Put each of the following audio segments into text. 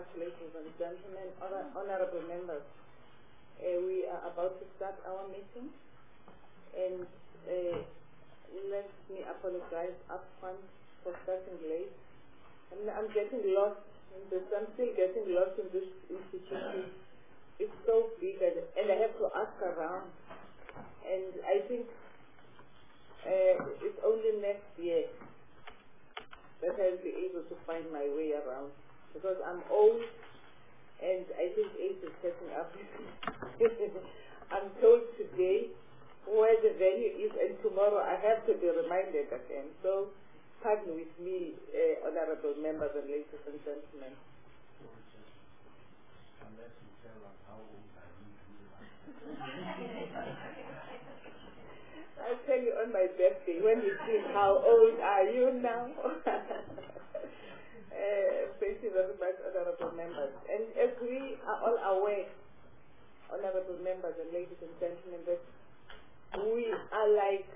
much, ladies and gentlemen, honorable members. We are about to start our meeting, and let me apologize upfront for starting late. I'm getting lost in this. I'm still getting lost in this institution. It's so big, and I have to ask around. And I think it's only next year that I'll be able to find my way around, because I'm old and I think age is catching up with me. I'm told today where the venue is, and tomorrow I have to be reminded again. So pardon with me, honorable members and ladies and gentlemen. Unless you tell us how old are you? I'll tell you on my birthday when you see how old are you now. Thank you very much, honorable members. And as we are all aware, honorable members and ladies and gentlemen, that we are like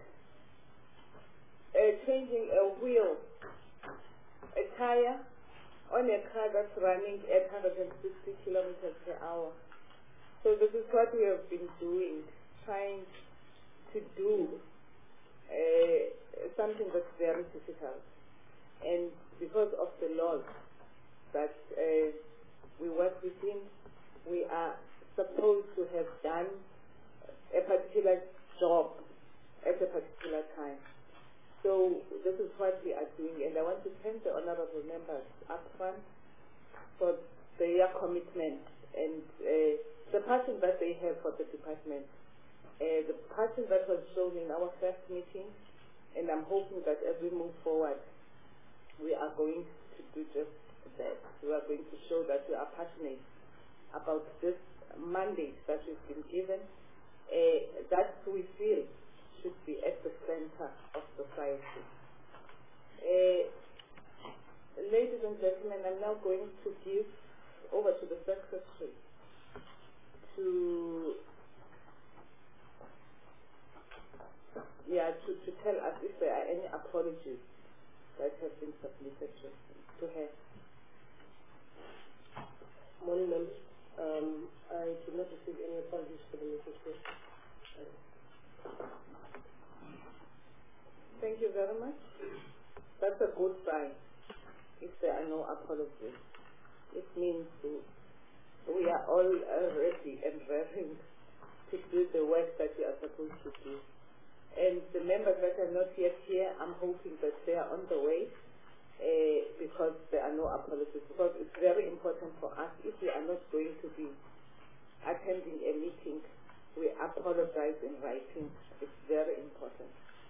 changing a wheel, a tire on a car that's running at 160 kilometers per hour. So this is what we have been doing, trying to do something that's very difficult. And because of the laws that we work within, we are supposed to have done a particular job at a particular time. So this is what we are doing, and I want to thank the honorable members up front for their commitment and the passion that they have for the department. The passion that was shown in our first meeting, and I'm hoping that as we move forward, we are going to do just that. We are going to show that we are passionate about this mandate that we've been given, that we feel should be at the center of society. Ladies and gentlemen, I'm now going to give over to the Secretary to tell us if there are any apologies that have been submitted to her. Morning, members. I did not receive any apologies for the meeting. Thank you very much. That's a good sign. If there are no apologies, it means we are all ready and raring to do the work that we are supposed to do. And the members that are not yet here, I'm hoping that they are on the way because there are no apologies. Because it's very important for us, if we are not going to be attending a meeting, we apologize in writing. It's very important.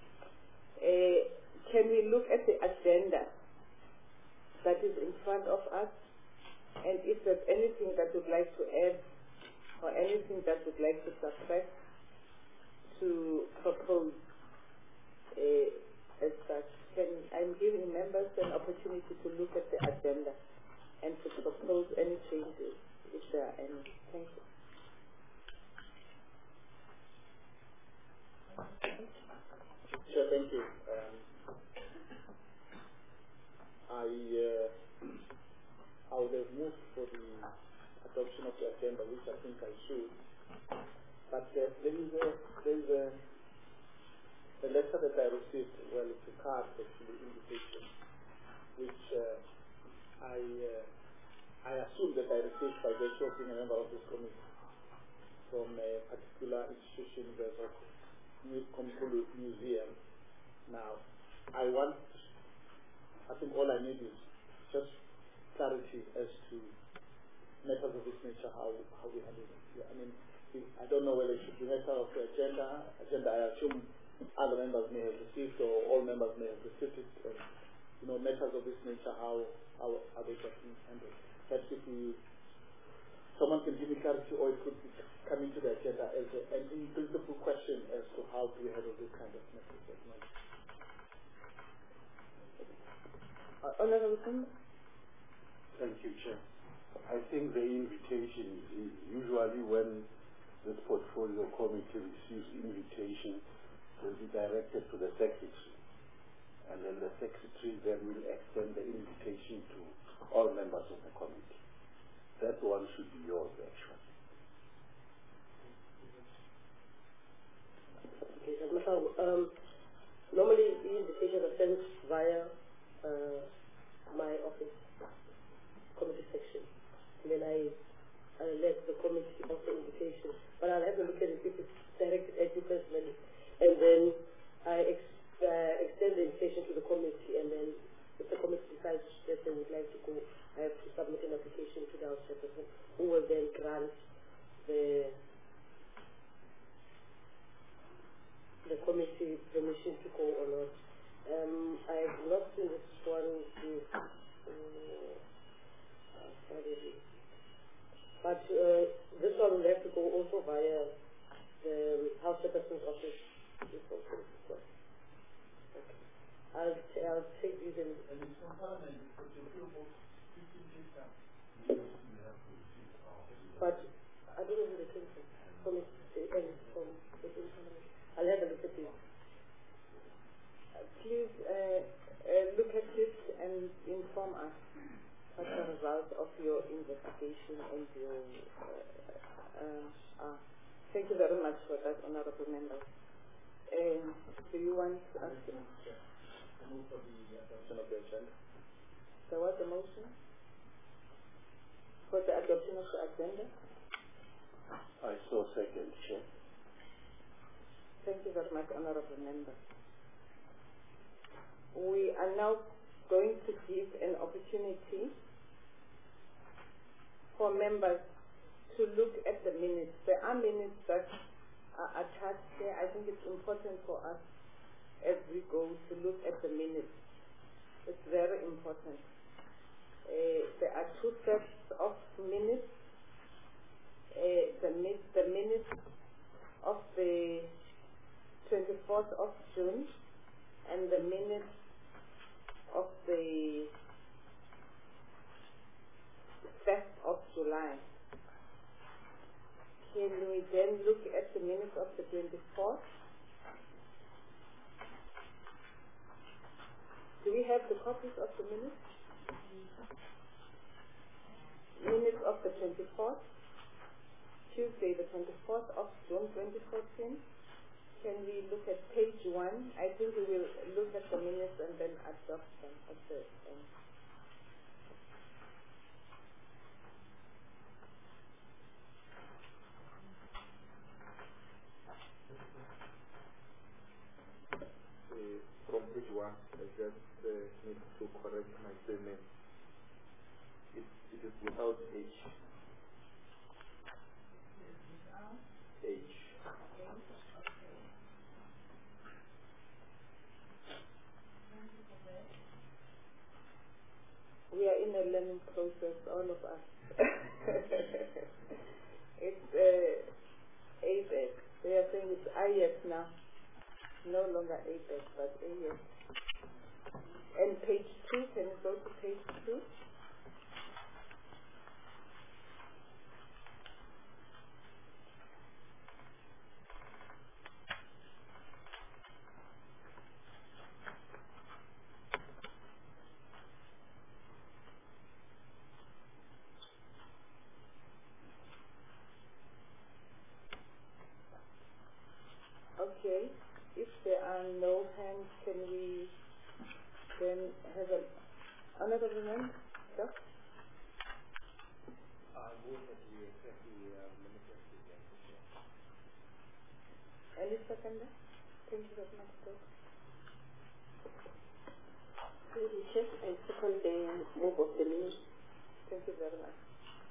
Can we look at the agenda that is in front of us? And if there's anything that you'd like to add or anything that you'd like to subtract, to propose as such. I'm giving members an opportunity to look at the agenda and to propose any changes if there are any. Thank you. Sure, thank you. I would have moved for the adoption of the agenda, which I think I should. But there is a letter that I received, well, it's a card, actually, invitation, which I assume that I received by virtue of being a member of this committee from a particular institution, the Komkhulu Museum. Now, I think all I need is just clarity as to matters of this nature, how we handle it. Yeah, I mean, I don't know whether it should be matter of the agenda. I assume other members may have received, or all members may have received it. And, matters of this nature, how they get handled. Perhaps if someone can give me clarity, or it could come into the agenda as an in-principle question as to how do we handle this kind of matters. Honorable Singh? Thank you, Chair. I think the invitation is usually when this portfolio committee receives invitation, will be directed to the secretary, and then the secretary then will extend the invitation to all members of the committee. That one should be yours, actually. Okay, so normally the invitations are sent via my office committee section, and then I let the committee of the invitation. But I'll have a look at it if it's directed at you personally, and then I extend the invitation to the committee, and then if the committee decides that they would like to go, I have to submit an application to the House Chairperson, who will then grant the committee permission to go or not. I have not seen this one with but this one will have to go also via the House Chairperson's office. This also is one. Okay. I'll take these in. And it's from Parliament, but you feel about 15 days now. But I don't know who they came from. From within Parliament. I'll have a look at this. Please look at this and inform us as a result of your investigation and your. Thank you very much for that, Honourable Member. Do you want us to? Move for the adoption of the agenda. There was a motion for the adoption of the agenda. I saw second, Chair. Thank you very much, Honourable Member. We are now going to give an opportunity for members to look at the minutes. There are minutes that are attached here. I think it's important for us as we go to look at the minutes. It's very important. There are two sets of minutes. The minutes of the 24th of June and the minutes of the 1st of July. Can we then look at the minutes of the 24th? Do we have the copies of the minutes? Minutes of the 24th, Tuesday the 24th of June 2014. Can we look at page 1? I think we will look at the minutes and then adopt them at the end. From page 1, I just need to correct my statement. It is without H. H. We are in a learning process, all of us. It's ABEC. They are saying it's IES now. No longer ABEC, but AES. And page 2, can you go to page 2? Okay, if there are no hands, can we then have another amendment? Yeah? I move that we accept the minutes of the agenda. Any seconder? Thank you very much, sir. Thank you, Chair. I second the move of the minutes. Thank you very much.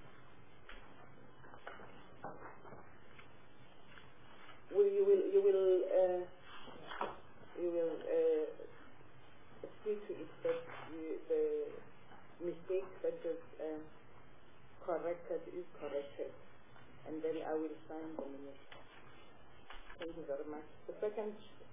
You will see to it that the mistake that is corrected is corrected, and then I will sign the minutes. Thank you very much. The second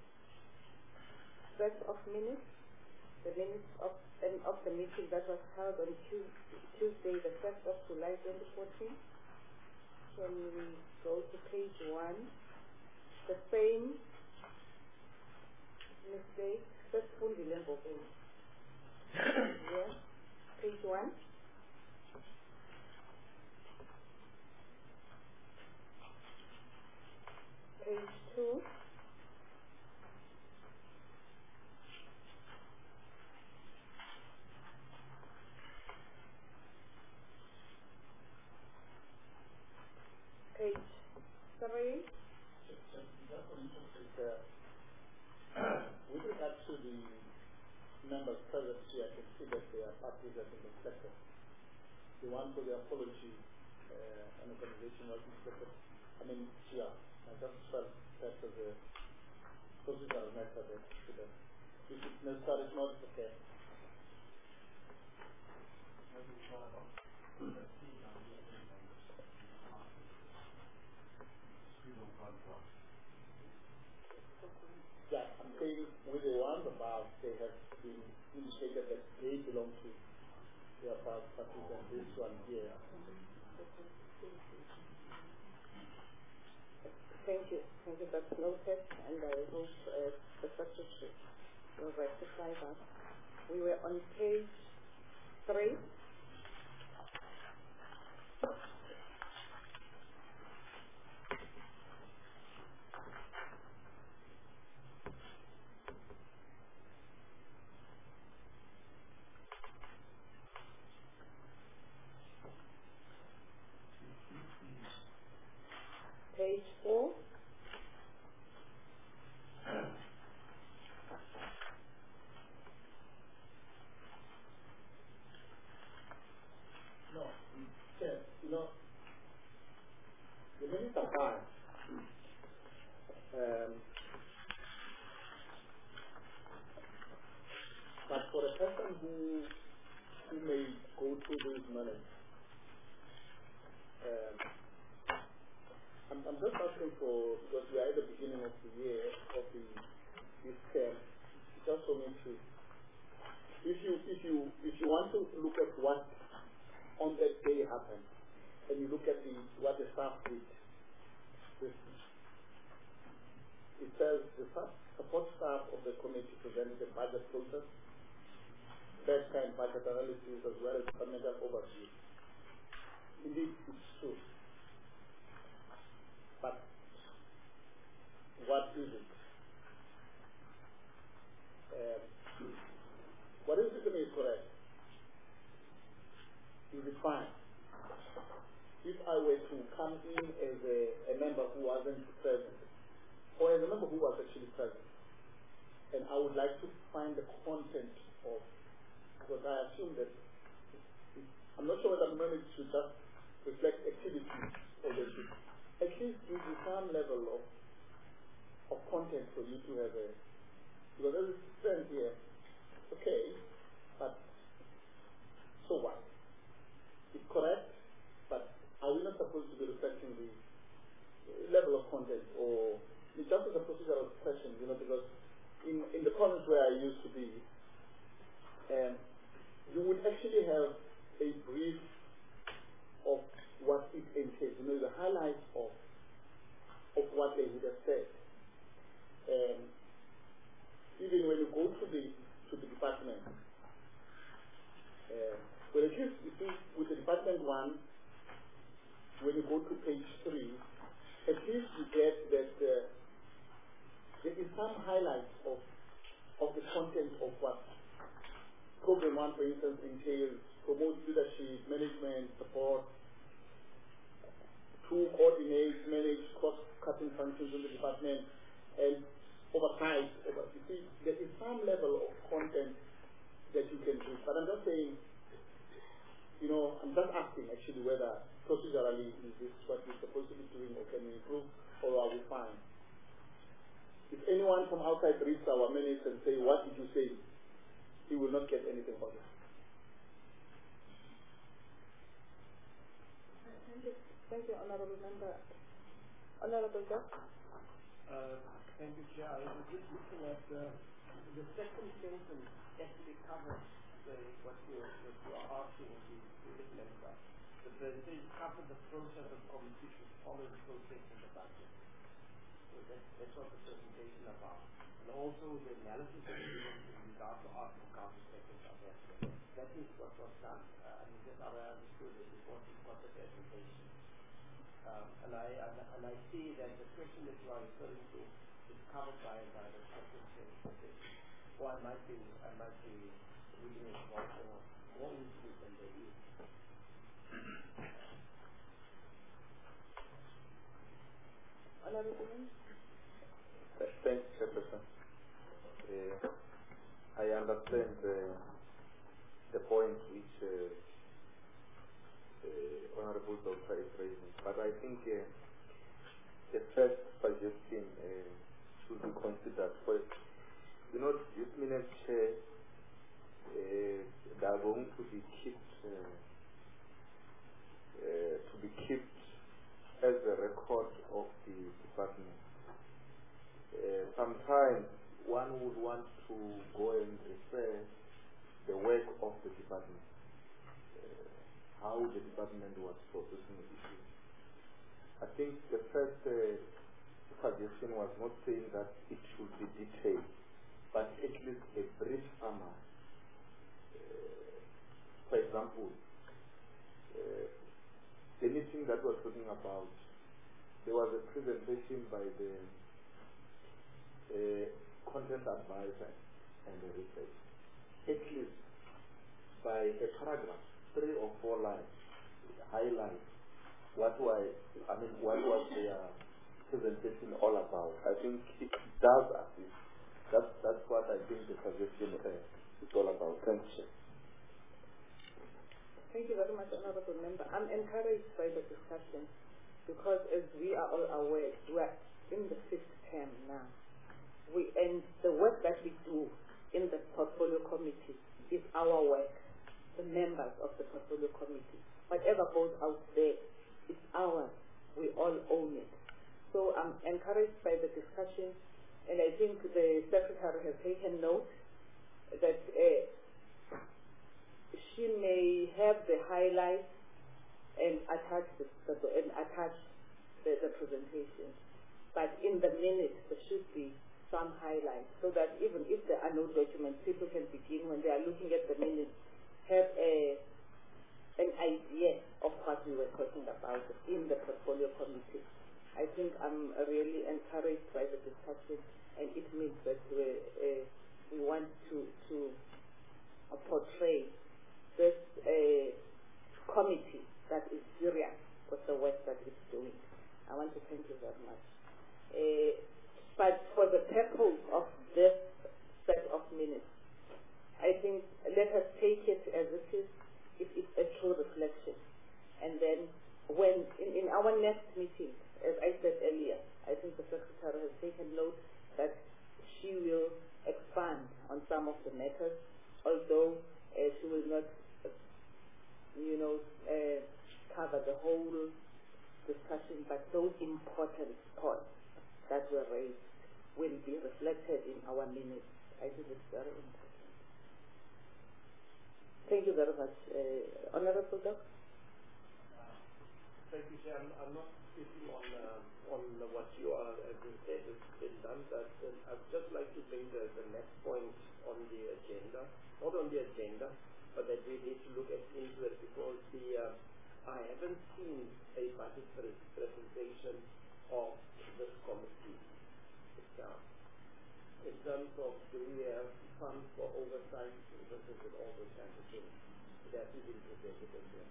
set of minutes, the minutes of the meeting that was held on Tuesday, the 1st of July 2014. Can we go to page 1? The same mistake, just full level. Yes, page 1. present here, I can see that their parties have been reflected. The one for the apology and organization was reflected. I mean, yeah, I just felt that as a procedural matter that should have. If it's necessary, it's not okay. Yeah, I'm saying with the ones above, they have been indicated that they belong to the above parties, and this one here. Thank you. Thank you. That's noted, and I hope the Secretary will rectify that. We were on page 3. Page 4. No, yes, you know, the minutes are fine. But for a person who may go through these minutes, I'm just asking for, because we are at the beginning of the year, of this term, just for me to, if you want to look at what on that day happened, and you look at what the staff did, it says the support staff of the committee presented the budget process, first-time budget analysis, as well as fundamental overview. Indeed, it's true. But what is it? What is written is correct. Is it fine? If I were to come in as a member who wasn't present, or as a member who was actually present, and I would like to find the content of, because I assume that, I'm not sure whether minutes should just reflect activities or they should at least give you some level of content for you to have a, because as it stands here, okay, but so what? It's correct, but are we not supposed to be reflecting the level of content, or it's just as a procedural question, you know, because in the province where I used to be, you would actually have a brief of what it entails, you know, the highlights of what they would have said. Even when you go to the department, well, at least you see with the department 1, when you go to page 3, at least you get that there is some highlights of the content of what program 1, for instance, entails: promote leadership, management, support, 2, coordinate, manage cost-cutting functions in the department, and oversight. You see, there is some level of content that you can do. But I'm just saying, you know, I'm just asking actually whether procedurally is this what we're supposed to be doing, or can we improve, or are we fine? If anyone from outside reads our minutes and say, what did you say? He will not get anything from it. Thank you, Honorable Member. Honorable Doc. Thank you, Chair. I was just looking at the second sentence actually covers what you are asking of the previous member. The says cover the process of competition following the process in the budget. So that's what the presentation about. And also the analysis of the in regard to art and county sectors are there. That is what was done. I mean, that's how I understood it before we got the presentation. And I see that the question that you are referring to is covered by the second sentence. Or I might be reading it more into it than there is. Honorable Member. Thanks, Chairperson. I understand Honorable Doctor is raising. But I think the first suggestion should be considered. First, this minute chair, they are going to be kept as a record of the department. Sometimes one would want to go and refer the work of the department, how the department was processing issues. I think the first suggestion was not saying that it should be detailed, but at least a brief summary. For example, the meeting that we're talking about, there was a presentation by the content advisor and the research. At least by a paragraph, 3 or 4 lines, highlight what was their presentation all about. I think it does assist. That's what I think the suggestion is all about. Thank you. Thank you very much, Honorable Member. I'm encouraged by the discussion because, as we are all aware, we are in the 5th term now. And the work that we do in the Portfolio Committee is our work, the members of the Portfolio Committee. Whatever goes out there, it's ours. We all own it. So I'm encouraged by the discussion, and I think the Secretary has taken note that she may have the highlights and attach the presentation. But in the minutes, there should be some highlights so that even if there are no documents, people can begin, when they are looking at the minutes, have an idea of what we were talking about in the Portfolio Committee. I think I'm really encouraged by the discussion, and it means that we want to portray this committee that is serious with the work that it's doing. I want to thank you very much. But for the purpose of this set of minutes, I think let us take it as it is, if it's a true reflection. And then when in our next meeting, as I said earlier, I think the Secretary has taken note that she will expand on some of the matters, although she will not cover the whole discussion, but those important points that were raised will be reflected in our minutes. I think it's very important. Thank you very much. Honorable Doc? Thank you, Chair. I'm not speaking on what you are as you said has been done, but I'd just like to bring the next point on the agenda, not on the agenda, but that we need to look into it because I haven't seen a budget presentation of this committee itself. In terms of do we have funds for oversight, versus with all those kinds of things that is presented as well.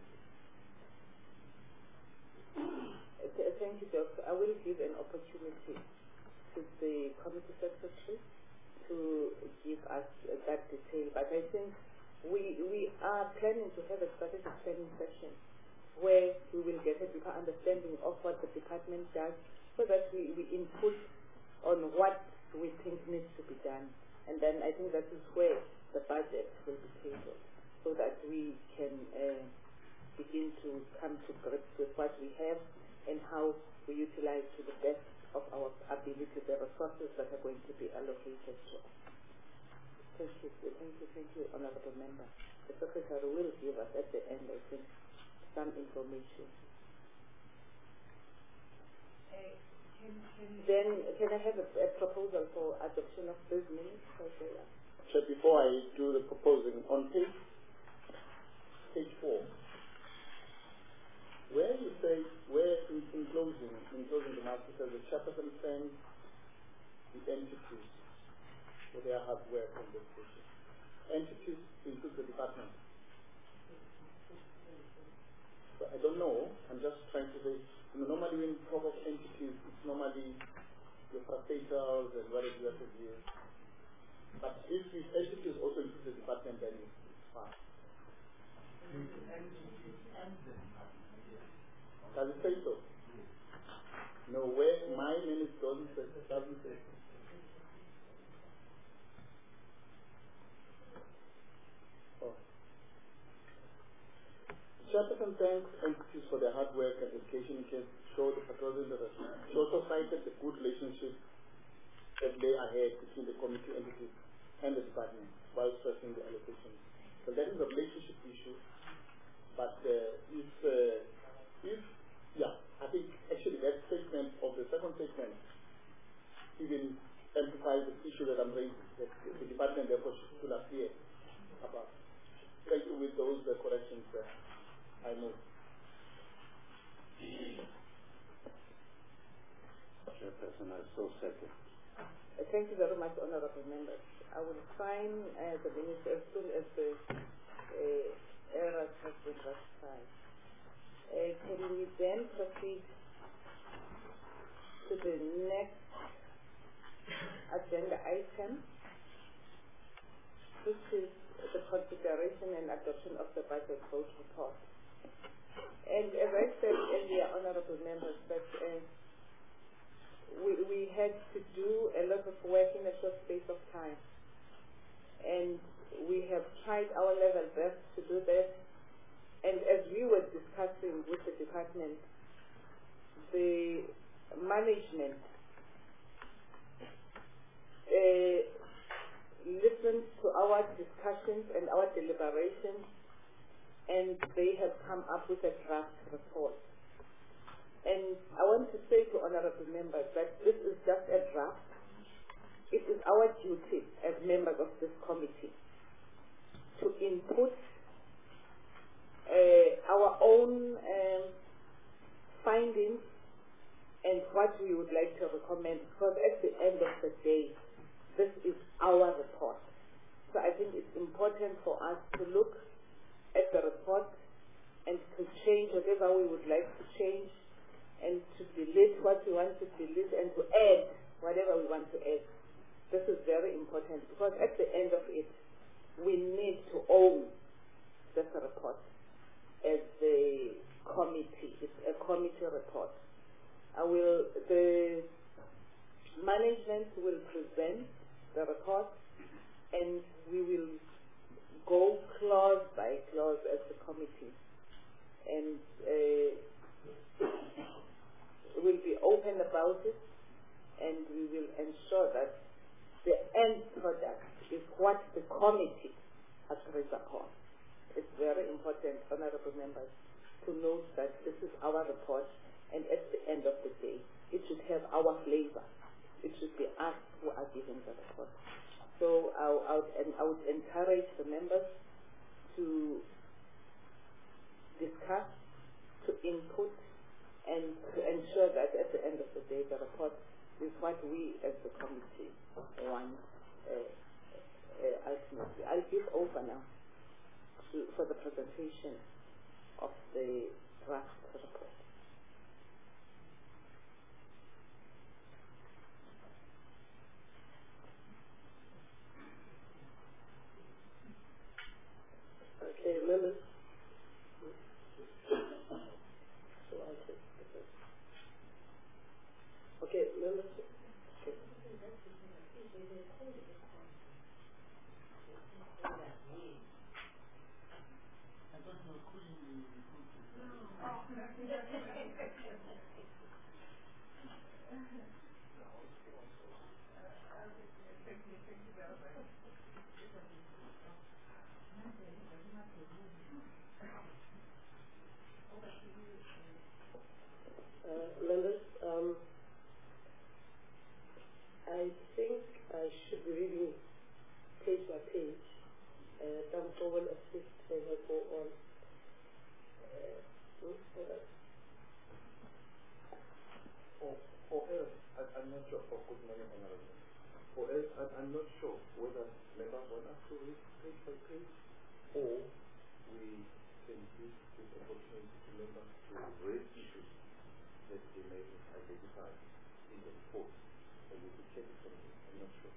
Thank you, Doctor. I will give an opportunity to the committee secretary to give us that detail, but I think we are planning to have a strategic planning session where we will get a deeper understanding of what the department does so that we input on what we think needs to be done. And then I think that is where the budget will be tabled so that we can begin to come to grips with what we have and how we utilize to the best of our ability the resources that are going to be allocated to us. Thank you, Honorable Member. The Secretary will give us at the end, I think, some information. Then, can I have a proposal for adoption of those minutes? So before I do the proposing, on page 4, where you say, in closing the master says the chairperson thanks the entities for their hard work on this issue. Entities include the department. So I don't know, I'm just trying to say, normally when you talk of entities, it's normally your frustators and what is that of you. But if these entities also include the department, then it's fine. Does it say so? No, where my minutes doesn't say. Oh. Chairperson thanks entities for their hard work and dedication can show the patriotism that she also cited the good relationship that lay ahead between the committee entities and the department while stressing the allocation. So that is a relationship issue. But I think actually that statement of the second statement even emphasizes the issue that I'm raising, that the department therefore should appear about. Thank you. With those corrections, I move. Chairperson, I so second. Thank you very much, honorable members. I will sign the minutes as soon as the errors have been rectified. Can we then proceed to the next agenda item, which is the consideration and adoption of the budget vote report? And as I said earlier, honorable members, that we had to do a lot of work in a short space of time. And we have tried our level best to do that. And as we were discussing with the department, the management listened to our discussions and our deliberations, and they have come up with a draft report. And I want to say to honorable members that this is just a draft. It is our duty as members of this committee to input our own findings and what we would like to recommend, because at the end of the day, this is our report. So I think it's important for us to look at the report and to change whatever we would like to change, and to delete what we want to delete, and to add whatever we want to add. This is very important, because at the end of it, we need to own this report as the committee. It's a committee report. The management will present the report, and we will go clause by clause as the committee. And we'll be open about it, and we will ensure that the end product is what the committee agrees upon. It's very important, honorable members, to note that this is our report, and at the end of the day, it should have our flavor. It should be us who are giving the report. So I would encourage the members to discuss, to input, and to ensure that at the end of the day, the report is what we as the committee want ultimately. I'll give over now for the presentation of the draft report. Okay, members. So I'll take the first. Okay, members. Okay. Members, I think I should be reading page by page. Tampo will assist as I go on. For us, I'm not sure. Good morning, Honorable. For us, I'm not sure whether members want us to read page by page, or we can use this opportunity to members to raise issues that they may identify in the report, and we could take it from there. I'm not sure.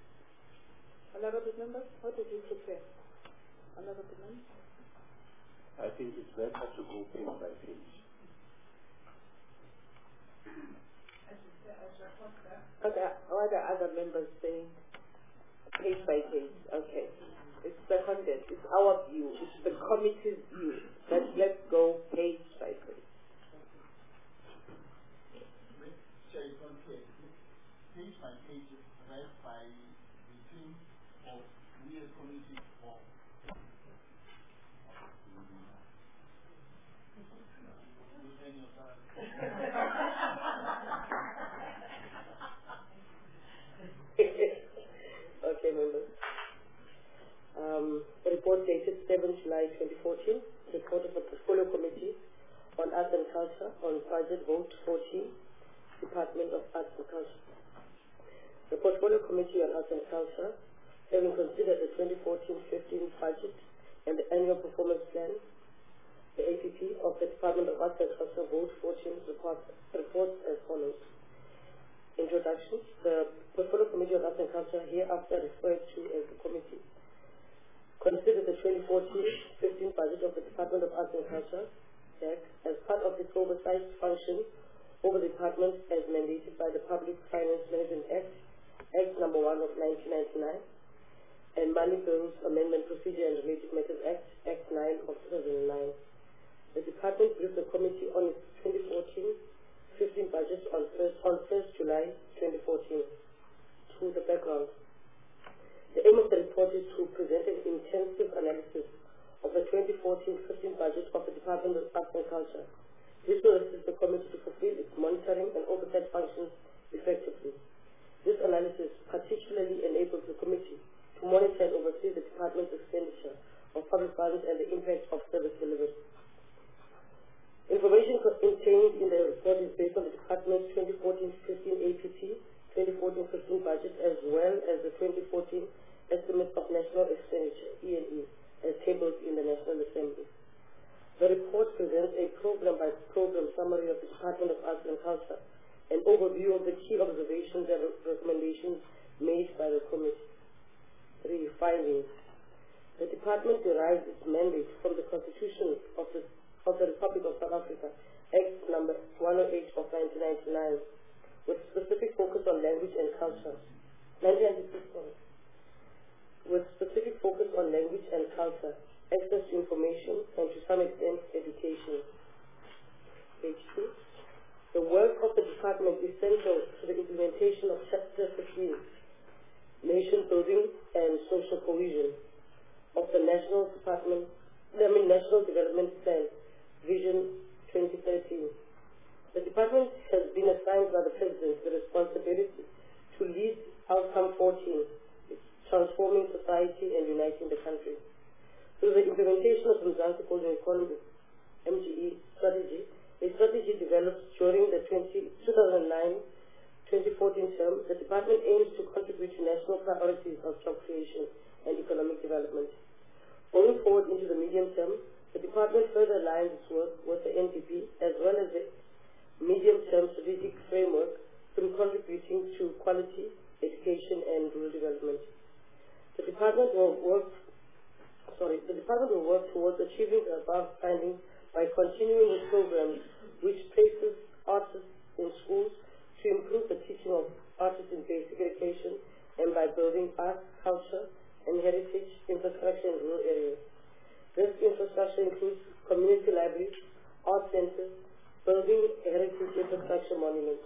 Honorable members, how did you prepare? Honorable members? I think it's better to go page by page. Okay, what are other members saying? Page by page, okay. It's seconded, it's our view, it's the committee's view, but let's go page by page. Page by page is read by the team of we as committee of Okay, members. Report dated 7 July 2014. Report of the Portfolio Committee on Arts and Culture on Budget Vote 14, Department of Arts and Culture. The Portfolio Committee on Arts and Culture, having considered the 2014-15 budget and the annual performance plan, the APP of the Department of Arts and Culture Vote 14 reports as follows. Introduction. The Portfolio Committee on Arts and Culture, hereafter referred to as the committee, considered the 2014-15 budget of the Department of Arts and Culture, DAC, as part of its oversight function over the department as mandated by the Public Finance Management Act, Act No. 1 of 1999, and Money Bills Amendment Procedure and Related Matters Act, Act 9 of 2009. The department briefed the committee on its 2014-15 budget on 1st July 2014. To the background. The aim of the report is to present an intensive analysis of the 2014-15 budget of the Department of Arts and Culture. This will assist the committee to fulfill its monitoring and oversight functions effectively. This analysis particularly enables the committee to monitor and oversee the department's expenditure of public funds and the impact of service delivery. Information contained in the report is based on the department's 2014-15 APP, 2014-15 budget, as well as the 2014 Estimate of National Expenditure, E&E, as tabled in the National Assembly. The report presents a program-by-program summary of the Department of Arts and Culture, an overview of the key observations and recommendations made by the committee. 3. Findings. The department derives its mandate from the Constitution of the Republic of South Africa, Act No. 108 of 1999, with specific focus on language and culture. 1996, sorry. With specific focus on language and culture, access to information, and to some extent, education. Page 2. The work of the department is central to the implementation of Chapter 15, Nation Building and Social Cohesion, of the National Development Plan, Vision 2013. The department has been assigned by the President the responsibility to lead Outcome 14, transforming society and uniting the country. Through the implementation of the Mzansi Golden Economy, MGE strategy, a strategy developed during the 2009-2014 term, the department aims to contribute to national priorities of job creation and economic development. Going forward into the medium term, the department further aligns its work with the NDP as well as the medium-term strategic framework through contributing to quality, education, and rural development. The department will work towards achieving the above findings by continuing with programs which places artists in schools to improve the teaching of artists in basic education and by building arts, culture, and heritage infrastructure in rural areas. This infrastructure includes community libraries, art centers, building heritage infrastructure monuments.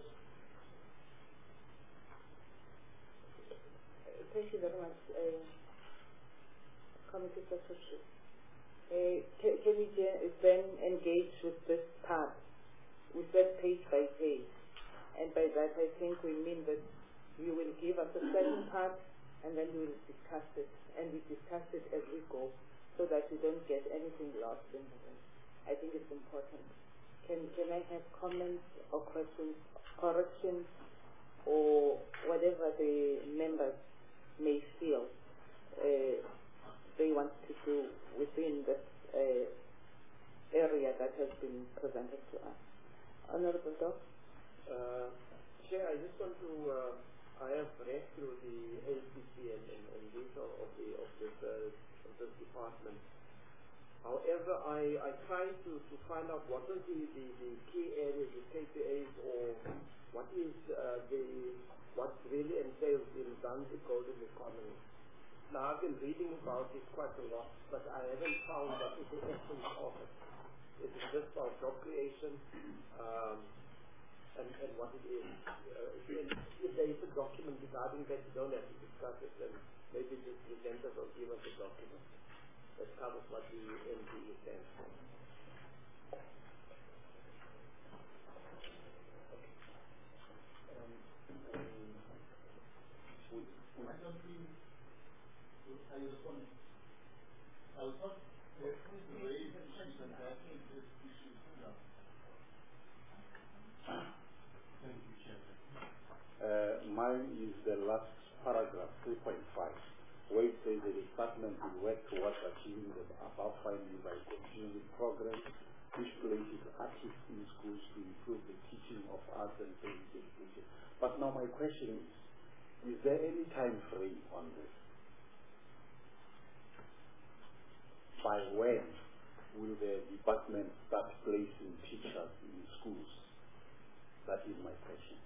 Thank you very much, Committee Secretary. Can we then engage with this part? We said page by page, and by that I think we mean that you will give us a second part, and then we will discuss it, and we discuss it as we go, so that we don't get anything lost in the way. I think it's important. Can I have comments or questions, corrections, or whatever the members may feel they want to do within this area that has been presented to us? Honorable Doc? Chair, I just want to, I have read through the APC and data of this department. However, I tried to find out what are the key areas, the KPAs, or what is what really entails in Zanzibar golden economy. Now, I've been reading about it quite a lot, but I haven't found what is the essence of it. Is it just about job creation and what it is? If there is a document regarding that, you don't have to discuss it, then maybe just present us or give us a document that covers what the MDE stands for. Are you responding? I was not raised issues and I think this issue is Thank you, Chair. Mine is the last paragraph, 3.5, where it says the department will work towards achieving the above finding by continuing programs which places artists in schools to improve the teaching of arts and basic education. But now my question is there any time frame on this? By when will the department start placing teachers in schools? That is my question.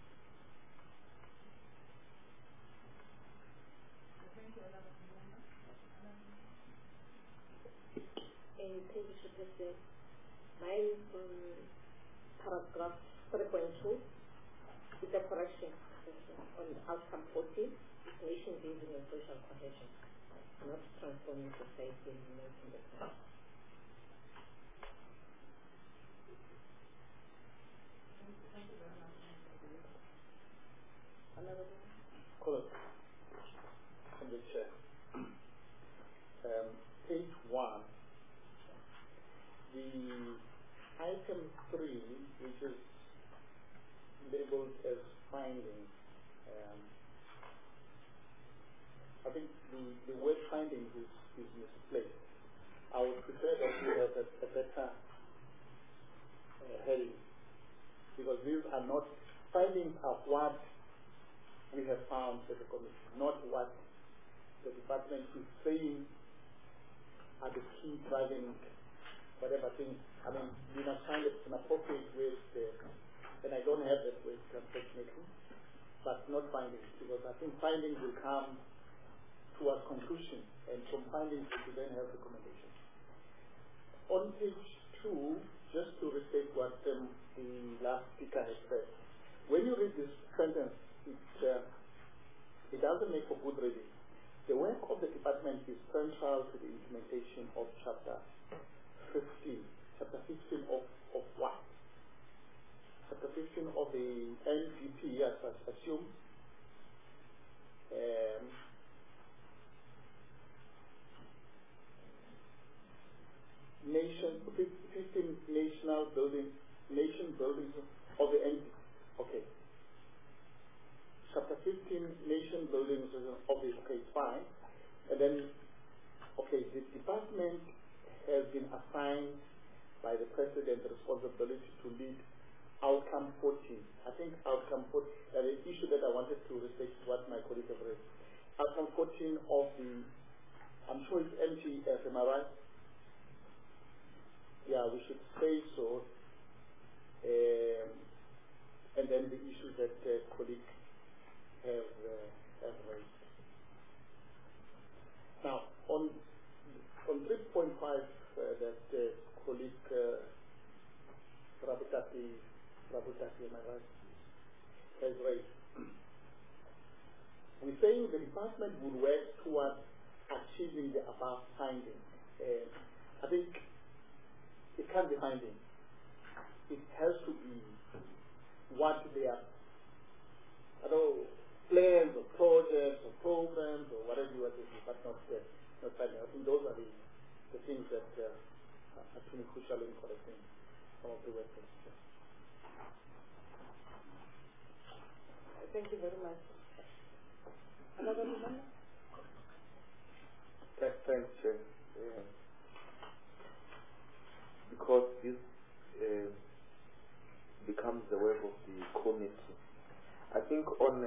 Thank you, Chair. My paragraph 3.2 is a correction on outcome 40, nation building and social cohesion, not transforming society and making the country. Thank you very much. Another one? Cool. Thank you, Chair. Page 1, the item 3, which is labeled as findings, I think the word findings is misplaced. I would prefer that we have a better heading, because these are not findings of what we have found as a commission, not what the department is saying are the key driving whatever things. I mean, we must find an appropriate way, and I don't have that way, unfortunately, but not findings, because I think findings will come towards conclusion, and from findings we will then have recommendations. On page 2, just to restate what the last speaker has said, when you read this sentence, it doesn't make for good reading. The work of the department is central to the implementation of Chapter 15. Chapter 15 of what? Chapter 15 of the NGP, yes, I assume. 15 national buildings, nation buildings of the NGP. Okay. Chapter 15, nation buildings of the, okay, fine. And then, okay, the department has been assigned by the president the responsibility to lead outcome 14. I think outcome 14, the issue that I wanted to restate is what my colleague have raised. Outcome 14 of the, I'm sure it's MTF, am I right? Yeah, we should say so. And then the issue that colleague have raised. Now, on 3.5 that colleague Rabutati, am I right, has raised, we're saying the department will work towards achieving the above findings. I think it can't be finding. It has to be what they are, I don't know, plans or projects or programs or whatever you want to do, but not finding. I think those are the things that are actually crucial in correcting some of the work. Thank you very much. Another member? Thanks, Chair. Because this becomes the work of the committee. I think on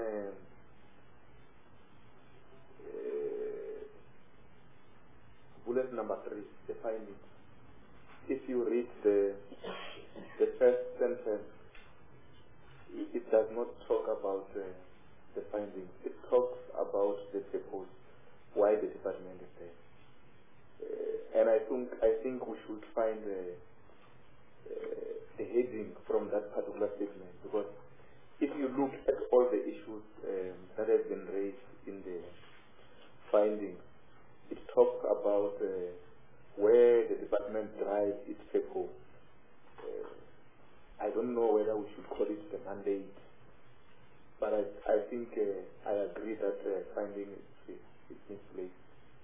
bullet number 3, the findings, if you read the first sentence, it does not talk about the findings. It talks about the purpose, why the department is there. And I think we should find a heading from that particular statement, because if you look at all the issues that have been raised in the findings, it talks about where the department drives its purpose. I don't know whether we should call it the mandate, but I think I agree that finding is misplaced.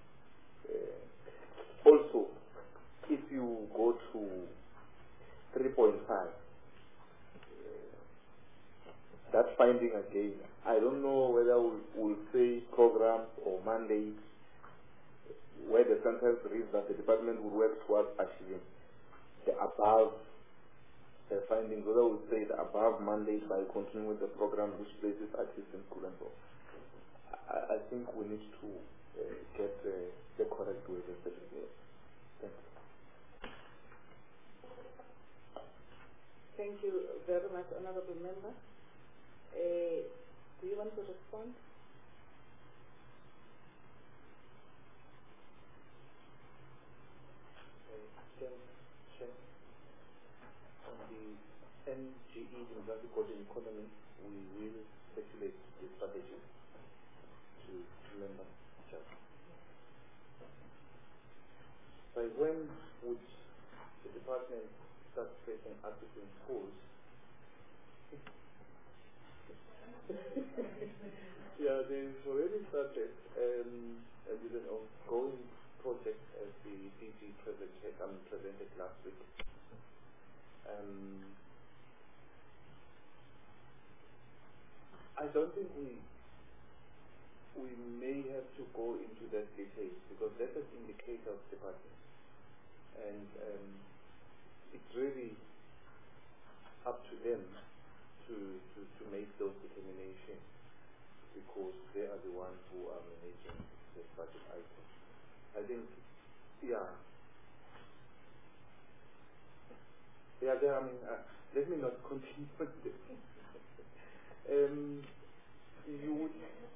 Also, if you go to 3.5, that finding again, I don't know whether we'll say programs or mandates, where the sentence reads that the department will work towards achieving the above findings, whether we'll say the above mandate by continuing with the program which places artists in school and so. I think we need to get the correct way to say it. Thank you. Thank you very much, Honorable Member. Do you want to respond? On the NGE, University College in Economy, we will circulate the strategy to member chapter. By when would the department start placing artists in schools? Yeah, they've already started, and with an ongoing project as the DG presented last week. I don't think we may have to go into that detail, because that is indicator of department, and it's really up to them to make those determinations, because they are the ones who are managing the budget item. I think, let me not continue with this. You would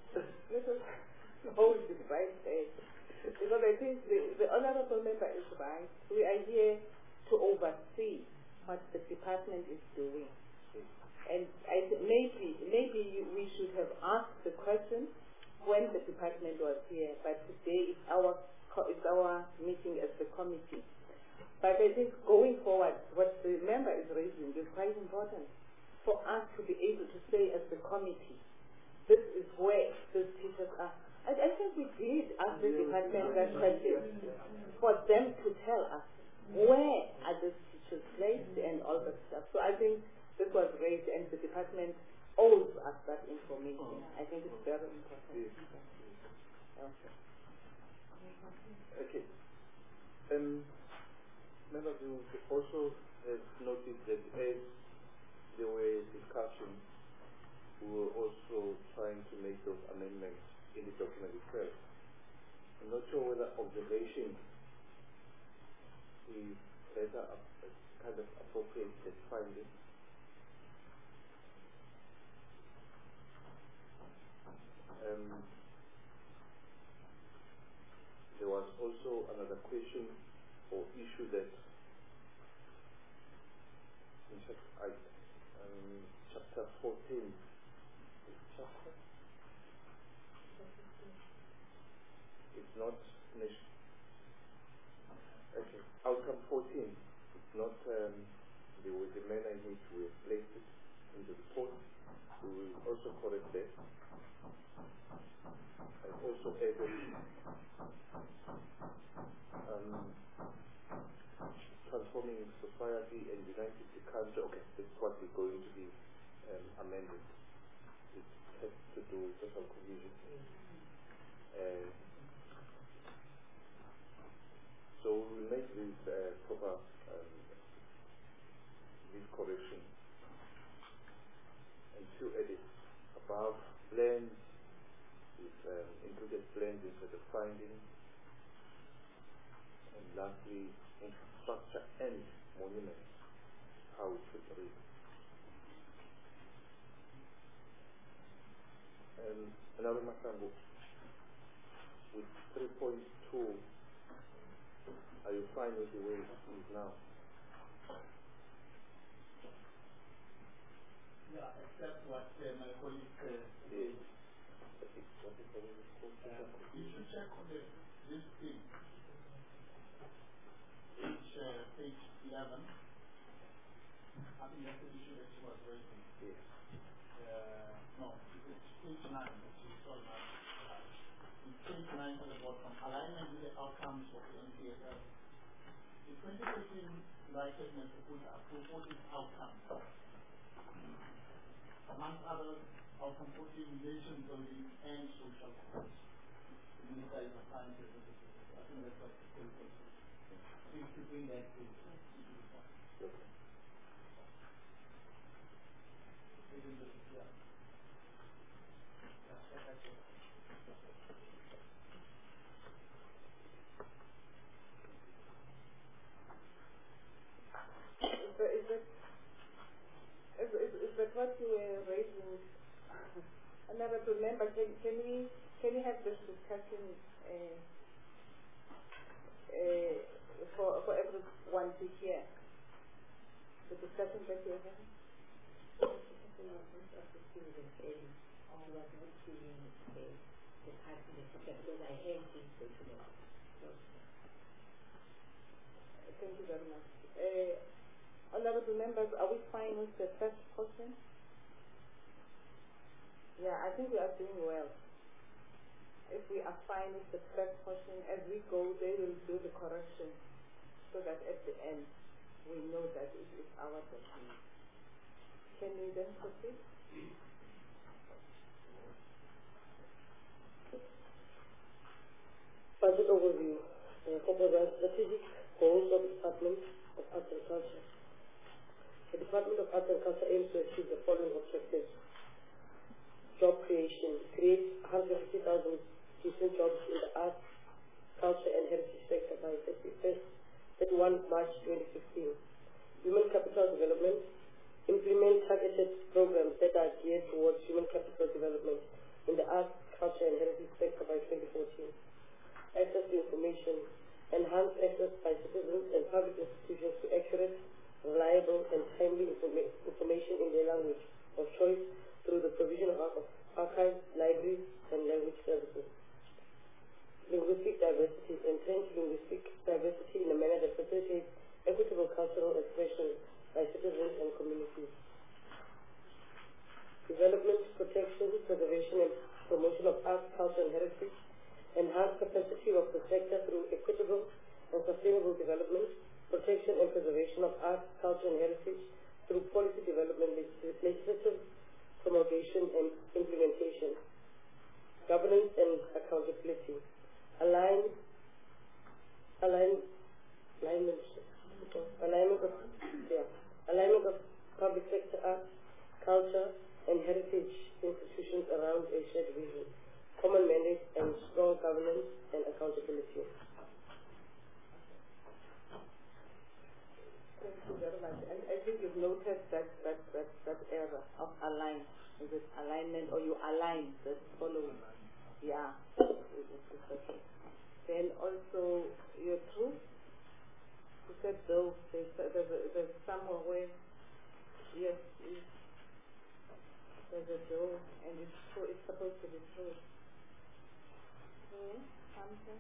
hold this right there. Because I think the Honorable Member is right. We are here to oversee what the department is doing. And maybe we should have asked the question when the department was here, but today it's our meeting as the committee. But I think going forward, what the member is raising is quite important for us to be able to say as the committee, this is where these teachers are. I think we did ask the department that question for them to tell us where are these teachers placed and all that stuff. So I think this was raised, and the department owes us that information. I think it's very important. Okay. Members, you also have noticed that as there were discussions, we were also trying to make those amendments in the document itself. I'm not sure whether observation is better kind of appropriate as finding. There was also another question or issue that in chapter 14, it's not finished. Okay, outcome 14, it's not the manner in which we have placed it in the report. We will also correct that. And also added transforming society and uniting the culture. Okay, that's what is going to be amended. It has to do with social cohesion. So we will make this proper this correction. And few edits above blends with included blends into the finding. And last monthly infrastructure and monuments, how it should read. And another Masambu, with 3.2, are you fine with the way it is now? Yeah, except what my colleague said. Yes. What is the You should check on this thing. Page 11. I think that's the issue that she was raising. Yes. No, it's page 9, which is all about. In page 9 at the bottom, alignment with the outcomes of the NPSL. The 2013 righteousness purported outcomes. Amongst others, outcome 14, nation building and social progress. The minister is assigned to this. I think that's what the point is. Please to bring that to the point. Yeah. That's it. Is that what you were raising? I never remember. Can we have this discussion for everyone to hear? The discussion that you are having? Thank you very much. Honorable members, are we fine with the first question? Yeah, I think we are doing well. If we are fine with the first question, as we go, they will do the correction so that at the end we know that it is our document. Can we then proceed? Budget overview. Strategic goals of the Department of Arts and Culture. The Department of Arts and Culture aims to achieve the following objectives. Job creation. Create 150,000 decent jobs in the arts, culture and heritage sector by 31 March 2015. Human capital development. Implement targeted programs that are geared towards human capital development in the arts, culture and heritage sector by 2014. Access to information. Enhance access by citizens and public institutions to accurate, reliable and timely information in their language of choice through the provision of archives, libraries and language services. Linguistic diversity. Entrench linguistic diversity in a manner that facilitates equitable cultural expression by citizens and communities. Development, protection, preservation and promotion of arts, culture and heritage. Enhance capacity of the sector through equitable and sustainable development, protection and preservation of arts, culture and heritage through policy development, legislative promulgation and implementation. Governance and accountability. Alignment of public sector arts, culture and heritage institutions around a shared vision, common mandate and strong governance and accountability. Thank you very much. And I think you've noted that error of align. Is it alignment or you align the following? Yeah. It's okay. Then also your truth. You said though there's somewhere where yes, there's a though and it's true. It's supposed to be true. Something.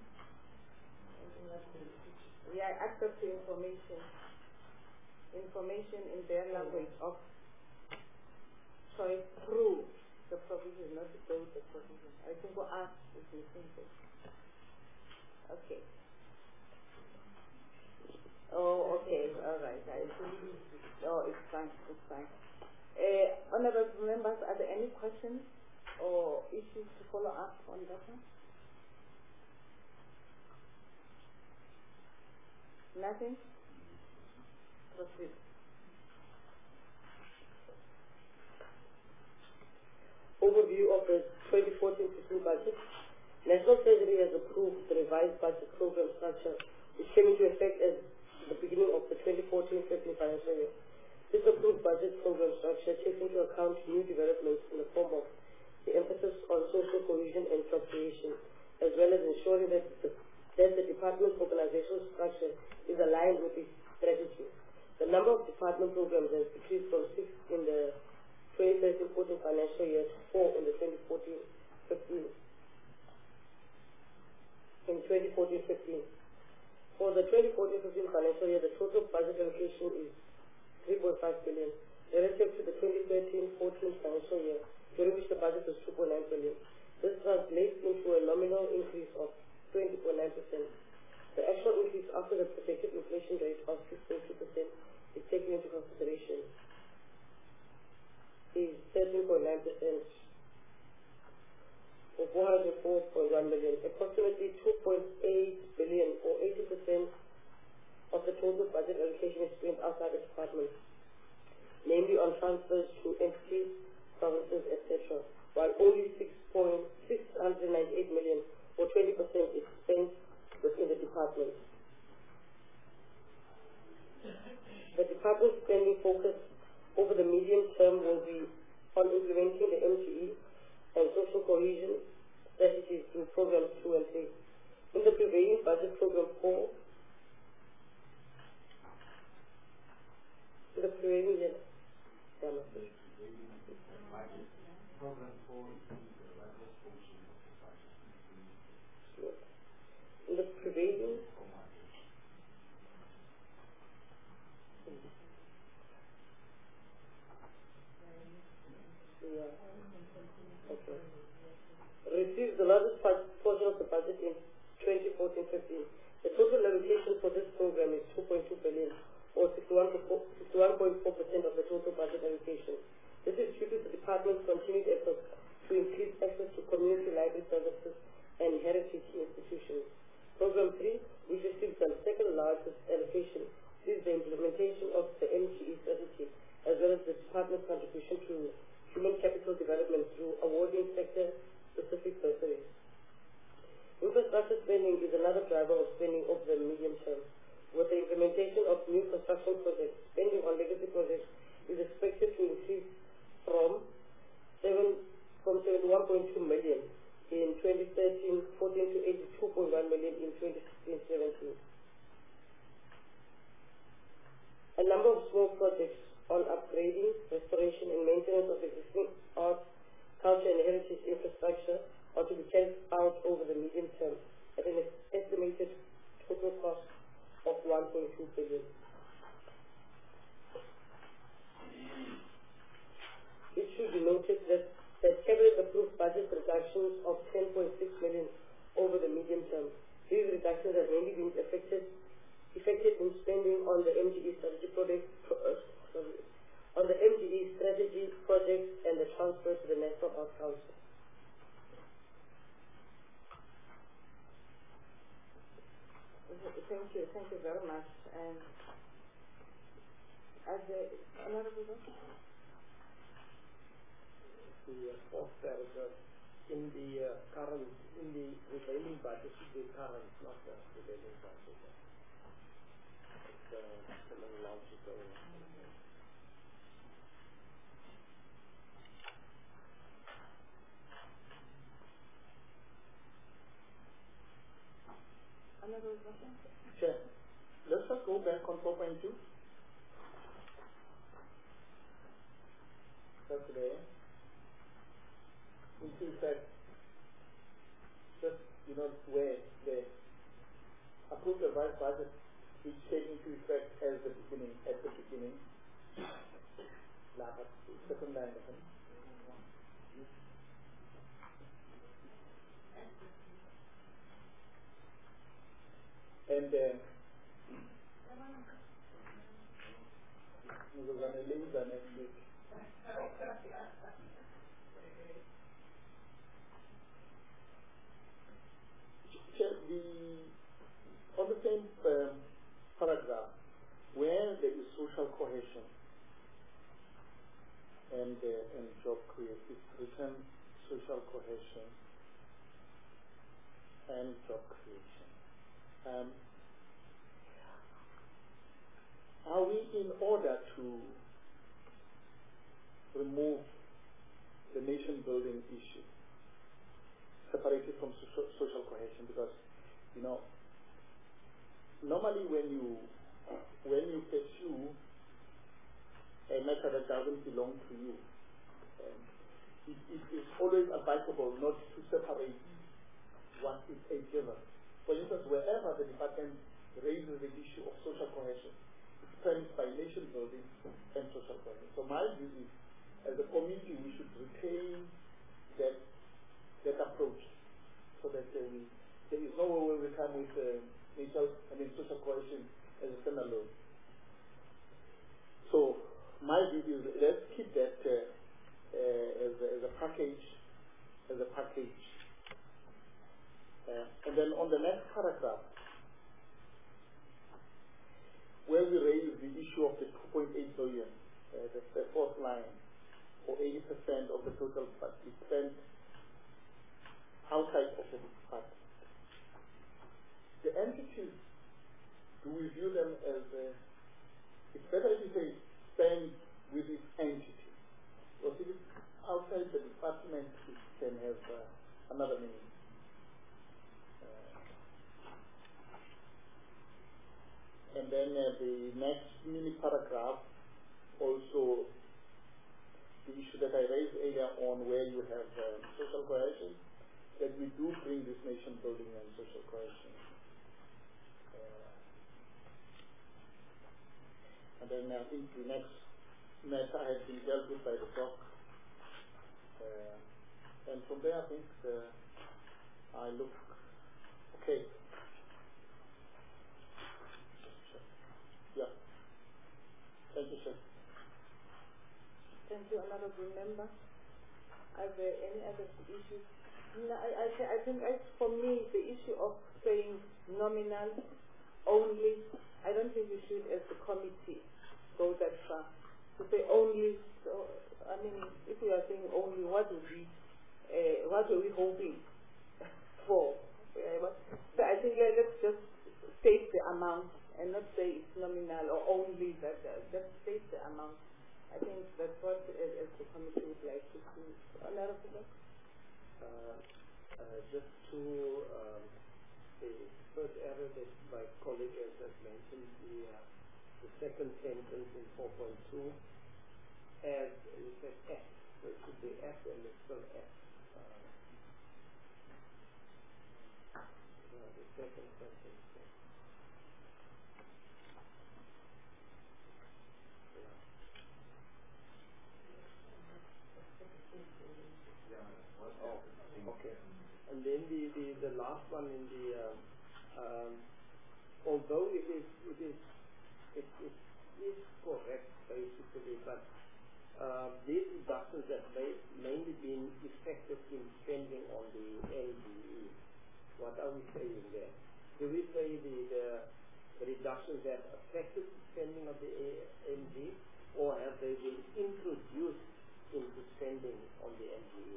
Yeah, access to information. Information in their language of choice through the provision, not through the provision. I think for us it's missing this. Okay. Oh, okay. All right. It's fine. It's fine. Honorable members, are there any questions or issues to follow up on that one? Nothing? Proceed. Overview of the 2014-15 budget. National Treasury has approved the revised budget program structure which came into effect at the beginning of the 2014-15 financial year. This approved budget program structure takes into account new developments in the form of the emphasis on social cohesion and job creation, as well as ensuring that the department's organizational structure is aligned with its strategy. The number of department programs has decreased from 6 in the 2013-14 financial year to 4 in the 2014-15. In 2014-15. For the 2014-15 financial year, the total budget allocation is 3.5 billion, relative to the 2013-14 financial year, during which the budget was 2.9 billion. This translates into a nominal increase of 20.9%. The actual increase after the projected inflation rate of 6.2% is taken into consideration is 13.9% or 404.1 million. Approximately 2.8 billion or 80% of the total budget allocation is spent outside the department, namely on transfers to entities, provinces, etc., while only 698 million or 20% is spent within the department. The department's spending focus over the medium term will be on implementing the MGE and social cohesion strategies through programs 2 and 3. In the prevailing budget program 4, in the prevailing year, Program 4 is the largest portion of the budget. in the prevailing receives the largest portion of the budget in 2014-15. The total allocation for this program is 2.2 billion or 61.4% of the total budget allocation. This is due to the department's continued efforts to increase access to community library services and heritage institutions. Program 3, which receives the second largest allocation, is the implementation of the MGE strategy, as well as the department's contribution to human capital development through awarding sector-specific bursaries. Infrastructure spending is another driver of spending over the medium term. With the implementation of new construction projects, spending on legacy projects is expected to increase from 71.2 million in 2013-14 to 82.1 million in 2016-17. A number of small projects on upgrading, restoration and maintenance of existing art, culture and heritage infrastructure are to be carried out over the medium term at an estimated total cost of 1.2 billion. It should be noted that Cabinet approved budget reductions of 10.6 million over the medium term. These reductions have mainly been effected in spending on the MGE strategy projects and the transfer to the National Art Council. Thank you very much. And as another question? The fourth paragraph in the prevailing budget should be current, not the prevailing budget. It's a little logical. Another question? Sure. Let's just go back on 4.2. That's there. In fact, just, where the approved revised budget is taken into effect at the beginning. Second line, I think. And we're going to leave the next week. On the same paragraph, where there is social cohesion and job creation, it's written social cohesion and job creation. to remove the nation building issue, separated from social cohesion, because normally when you pursue a matter that doesn't belong to you, it is always advisable not to separate what is a given. For instance, wherever the department raises the issue of social cohesion, it's framed by nation building and social cohesion. So my view is, as a committee, we should retain that approach, so that there is no way we come with social cohesion as a standalone. So my view is, let's keep that as a package. And then on the next paragraph, where we raise the issue of the 2.8 billion, the fourth line, or 80% of the total is spent outside of the department. The entities, do we view them as it's better if you say spend with its entity. Because if it's outside the department, it can have another meaning. And then the next mini paragraph, also the issue that I raised earlier on, where you have social cohesion, that we do bring this nation building and social cohesion. And then I think the next matter has been dealt with by the doc. And from there, I think I look okay. Yeah. Thank you, sir. Thank you, honorable member. Are there any other issues? No, I think for me, the issue of saying nominal only, I don't think we should, as the committee, go that far. To say only, so, I mean, if we are saying only, what are we hoping for? So I think let's just state the amount and not say it's nominal or only that. Just state the amount. I think that's what as the committee would like to see. Honorable? Just to the first error that my colleague has mentioned, the second sentence in 4.2 as it says F, so it should be F and it's still F. The second sentence. Okay. And then the last one in the although it is correct basically, but these deductions have mainly been effective in spending on the NGE. What are we saying there? Do we say the reductions have affected spending of the NGE, or have they been introduced into spending on the NGE?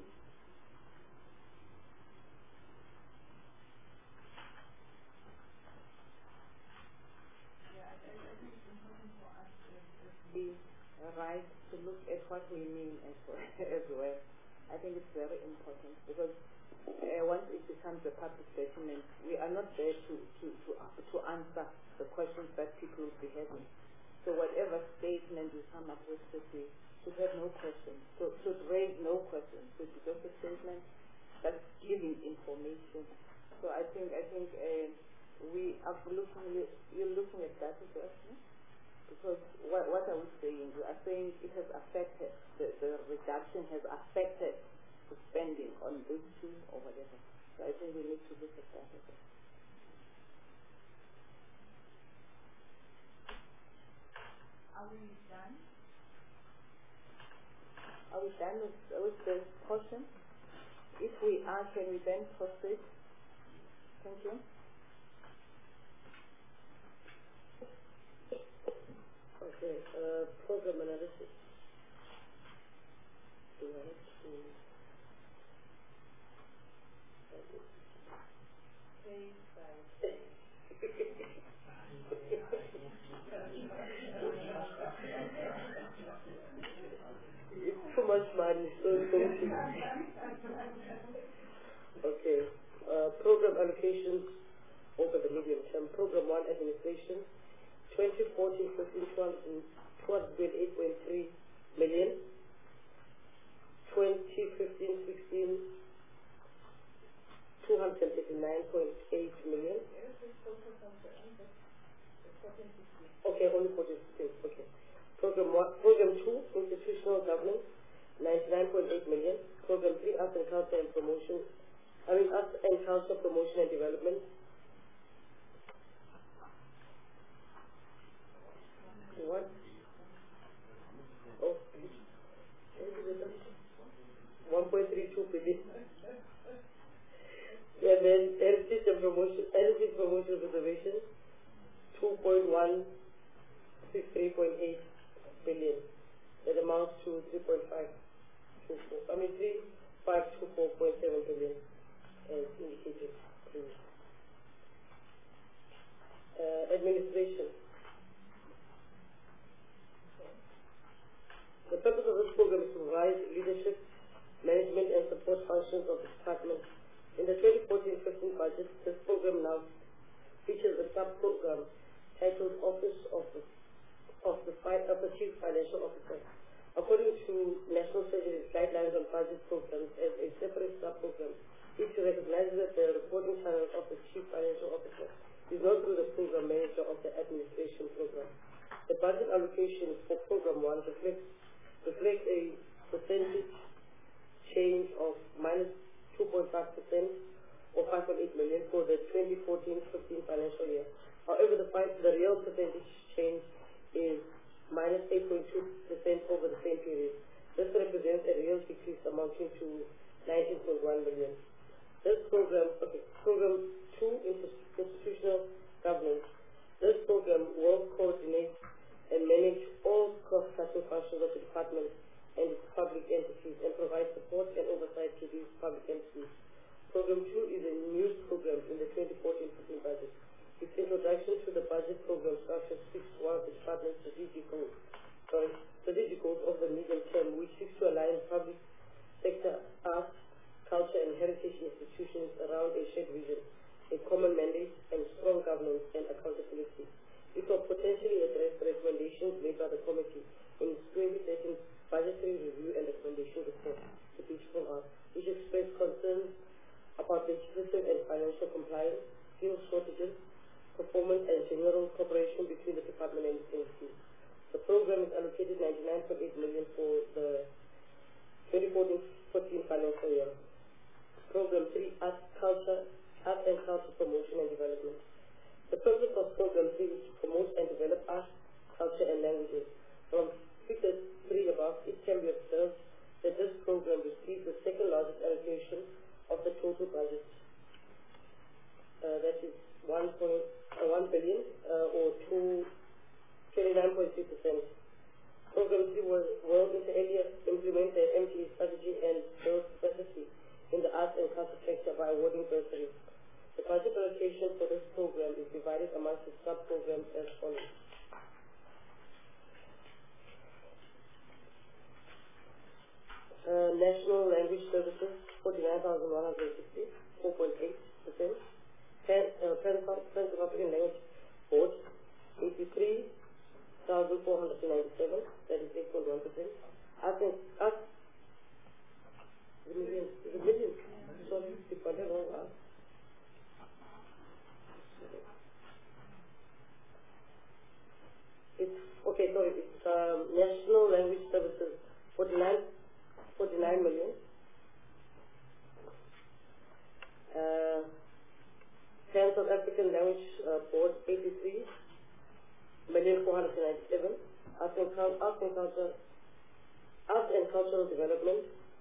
Right to look at what we mean as well. I think it's very important because once it becomes a public statement, we are not there to answer the questions that people will be having. So whatever statement we come up with should have no questions, should raise no questions. It is just a statement that's giving information. So I think we are you're looking at that as well. Because what are we saying? We are saying it has affected, the reduction has affected the spending on these two or whatever. So I think we need to look at that as well. Are we done? Are we done with the portion? If we are, can we then proceed? Thank you. Okay, program analysis. Do I have to... Page by page. committee. Okay. Program allocations over the medium term. Program 1 administration, 2014-15, 228.3 million. 2015-16, 239.8 million. Okay, only 14-16. Okay. Program 2, institutional governance, 99.8 million. Program 3, arts and culture and promotion. Arts and culture promotion and development. What? Oh, 1.32 billion. And then heritage promotion reservation, 2.163.8 billion. That amounts to 3.524.7 billion as indicated previously. Administration. The purpose of this program is to provide leadership, management and support functions of the department. In the 2014-15 budget, this program now features a sub-program titled Office of the Chief Financial Officer. According to National Treasury's guidelines on budget programs as a separate sub-program, it recognizes that the reporting channel of the Chief Financial Officer is not through the program manager of the administration program. The budget allocation for Program 1 reflects a percentage change of minus 2.5% or 5.8 million for the 2014-15 financial year. However, the real percentage change is minus 8.2% over the same period. This represents a real decrease amounting to 19.1 million. This program, Program 2, institutional governance. This program will coordinate and manage all cross-cutting functions of the department and its public entities and provide support and oversight to these public entities. Program 2 is a new program in the 2014-15 budget. Its introduction to the budget program structure speaks to one of the department's strategic goals of the medium term, which seeks to align public sector arts, culture and heritage institutions around a shared vision, a common mandate and strong governance and accountability. It will potentially address the recommendations made by the committee in its 2013 budgetary review and recommendation report, The Beautiful Art, which expressed concerns about legislative and financial compliance, skill shortages, performance and general cooperation between the department and its entities. The program is allocated 99.8 million for the 2014-15 financial year. Program 3, Arts and Culture Promotion and Development. The purpose of Program 3 is to promote and develop arts, culture and languages. From figure 3 above, it can be observed that this program receives the second largest allocation of the total budget. That is 1 billion or 29.3%. Program 3 will inter alia implement the MTE strategy and build capacity in the arts and culture sector by awarding bursaries. The budget allocation for this program is divided amongst its sub-programs as follows. National Language Services, 49,160, 4.8%. Friends of African Language Board, 83,497, that is 8.1%. Sorry, if I don't know. It's National Language Services, 49 million. Friends of African Language Board, 83,497,000. Arts and Cultural Development,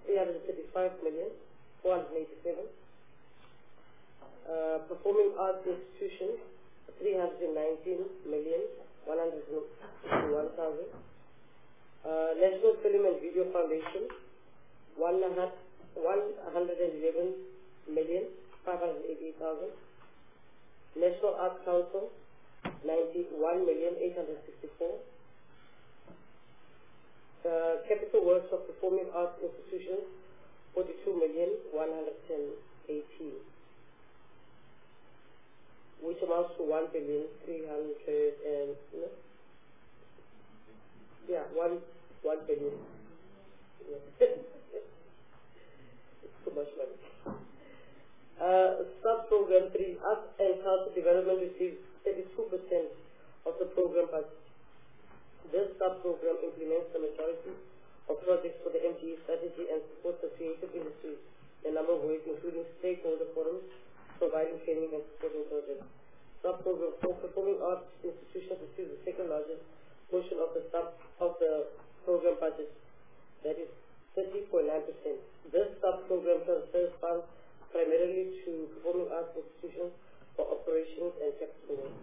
335,487,000. Performing Arts Institutions, 319,161,000. National Film and Video Foundation, 111,588,000. National Arts Council, 91,864,000. Capital Works of Performing Arts Institutions, 42,118,000, which amounts to 1,300,000 and no? Yeah, 1 billion. Yeah. It's too much money. Sub-program 3, Arts and Culture Development receives 32% of the program budget. This sub-program implements the majority of projects for the MGE strategy and supports the creative industry in a number of ways, including stakeholder forums, providing training and supporting projects. Sub-program 4, Performing Arts Institutions receives the second largest portion of the program budget, that is 30.9%. This sub-program transfers funds primarily to performing arts institutions for operations and capital needs.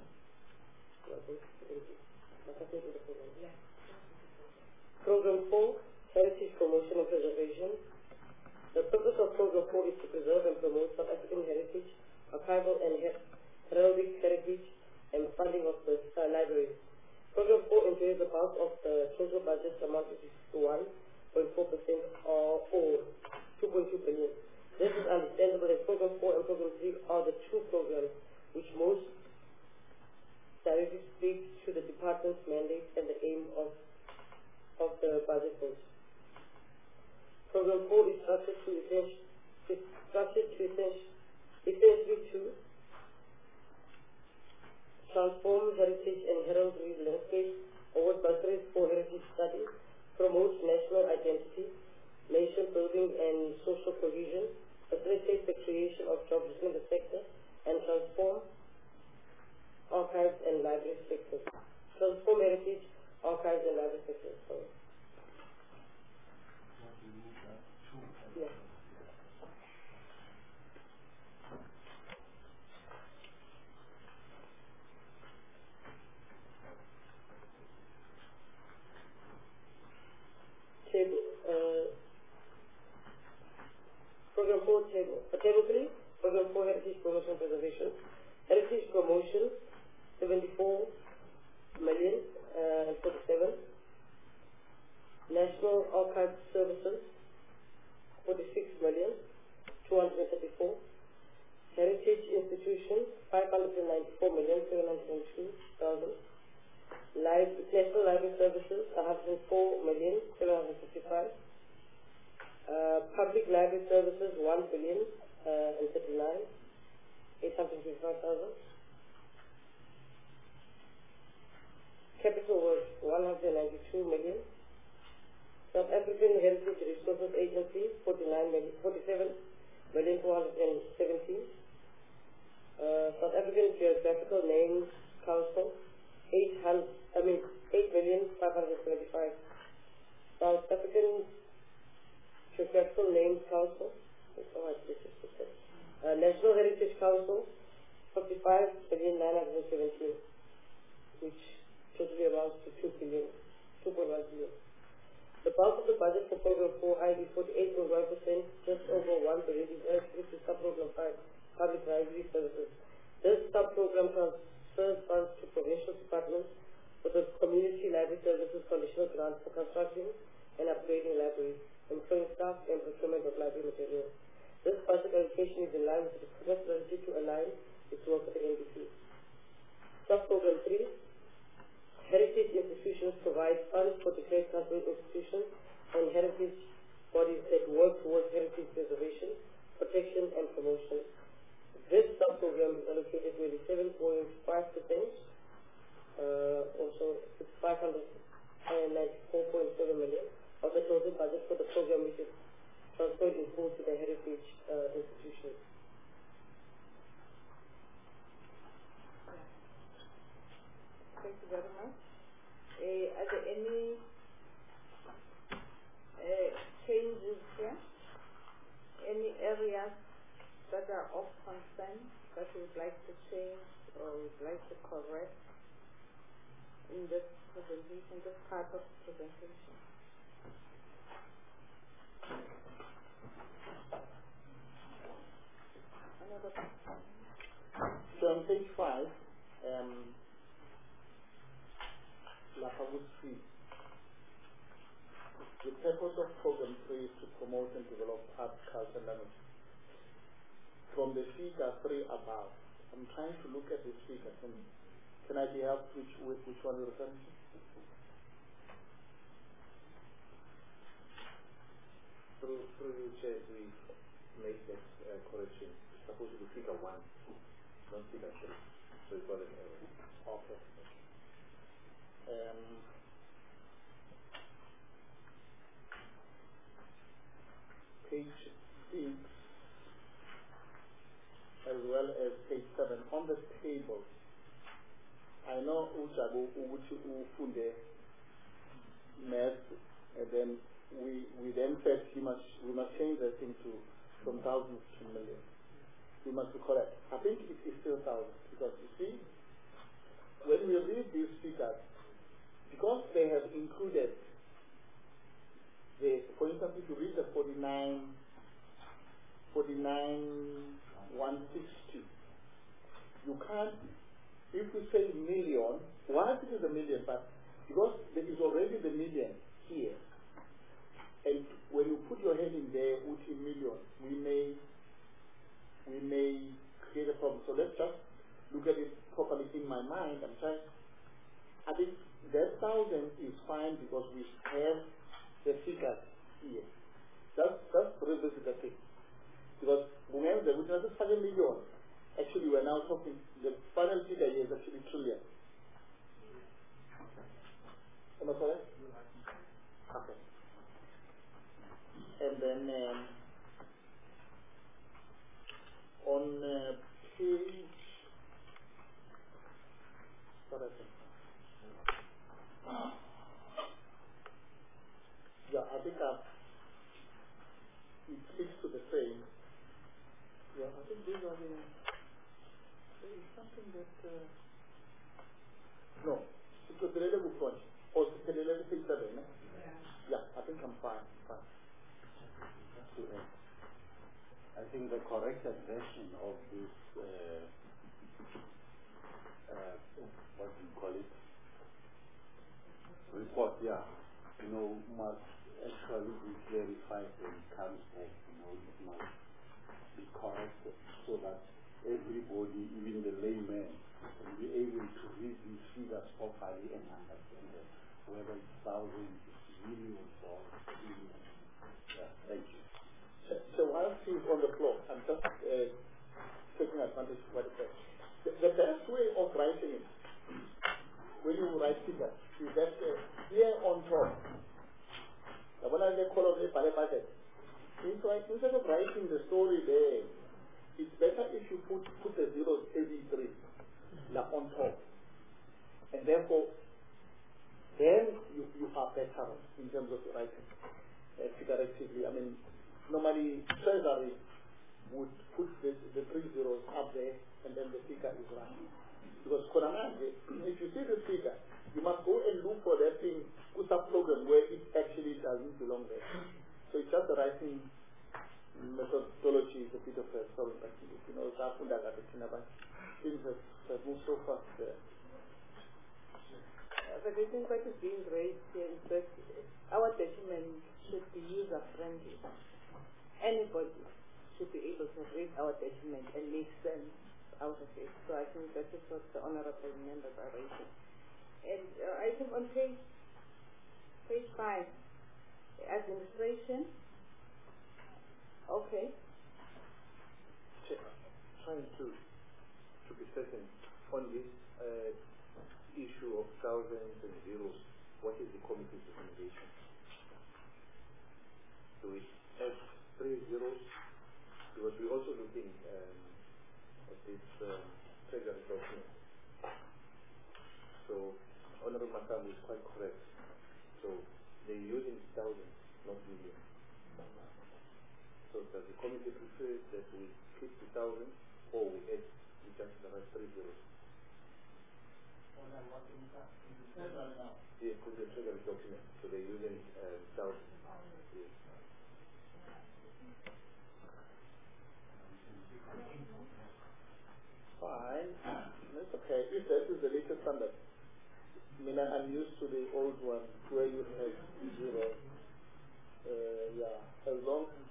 Program 4, Heritage Promotion and Preservation. The purpose of Program 4 is to preserve and promote South African heritage, archival and heraldic heritage, and funding of the libraries. Program 4 enjoys the bulk of the total budget amounting to 1.4% or 2.2 billion. This is understandable as Program 4 and Program 3 are the two programs which most directly speak to the department's mandate and the aim of the budget vote. Program 4 is structured essentially to transform heritage and heraldry landscape, award bursaries for heritage studies, promote national identity, nation building and social cohesion, facilitate the creation of jobs within the sector, and transform archives and library sectors. Transform heritage, archives and library sectors. Sorry. Yeah. Program 4 table. Table 3, Program 4 Heritage Promotion and Preservation. Heritage Promotion, 74,047,000. National Archive Services, 46,234,000. Heritage Institutions, 594,702,000. National Library Services, 104,755,000. Public Library Services, 1,039,855,000. Capital Works, 192 million. South African Heritage Resources Agency, 47,470,000. South African Geographical Names Council, 8,575,000. South African Geographical Names Council, National Heritage Council, 55,917,000, which totally amounts to 2.1 billion. The bulk of the budget for Program 4, i.e. 48.1%, just over 1 billion, is allocated to Sub-Program 5, Public Library Services. This sub-program transfers funds to provincial departments for the Community Library Services conditional grants for constructing and upgrading libraries, employing staff and procurement of library materials. This budget allocation is in line with the current strategy to align its work with the NDP. Sub-Program 3, Heritage Institutions provide funds for declared cultural institutions and heritage bodies that work towards heritage preservation, protection and promotion. This sub-program is allocated 27.5%, also 594.7 million of the total budget for the program, which is transferred in full to the heritage institutions. Thank you very much. Are there any changes here? Any areas that are of concern that you would like to change or would like to correct in this presentation, this part of the presentation? So on page 5, Lafawood Street. The purpose of Program 3 is to promote and develop arts, culture, and language. From the figure 3 above, I'm trying to look at this figure. Can I be helped which one you're referring to? Through you, Chair, we make that correction. It's supposed to be figure 1, not figure 3. So it's not an error. Okay. Page 6 as well as page 7 on the table. I know Ujabu Uchi Ufunde math, and then we then said we must change that thing from thousands to millions. We must be correct. I think it is still thousands, because you see, when we read these figures, because they have included for instance, if you read the 49,160, you can't, if you say million, once it is a million, but because there is already the million here, and when you put your head in there, which is million, we may create a problem. So let's just look at it properly in my mind. I think that thousand is fine because we have the figures here. Just revisit the thing. Because remember, we just have a million. Actually, we're now talking, the final figure here is actually trillion. Am I correct? Okay. And then on page, what I think? Yeah, I think it speaks to the same. Yeah, I think these are there is something that, no, it's a relevant point. Or it's a relevant page 7, eh? Yeah, I think I'm fine. I think the corrected version of this, what do you call it? Report, yeah. Must actually be clarified when it comes back. It must be corrected so that everybody, even the layman, will be able to read these figures properly and understand them, whether it's thousands, millions, or billions. Yeah, thank you. So while she's on the floor, I'm just taking advantage of what it says. The best way of writing it, when you write figures, is that here on top, when I say column A, budget, instead of writing the story there, it's better if you put the zeros every 3 on top. And therefore, then you are better in terms of writing figuratively. I mean, normally Treasury would put the 3 zeros up there and then the figure is right. Because if you see the figure, you must go and look for that thing, put some program where it actually doesn't belong there. So it's just the writing methodology is a bit of a story. Things have moved so fast there. But I think what is being raised here is that our document should be user-friendly. Anybody should be able to read our document and make sense out of it. So I think that is what the honorable members are raising. And I think on page 5, administration. Okay. Trying to be certain on this issue of thousands and zeros, what is the committee's recommendation? Do we have 3 zeros? Because we're also looking at this treasury document. So Honorable Matamu is quite correct. So they're using thousands, not millions. So does the committee prefer that we keep the thousands or we add just the right 3 zeros? Yes, put the treasury document. So they're using thousands. Yes. Fine. That's okay. If that is the latest standard. I'm used to the old one where you have 0. Yeah, as long as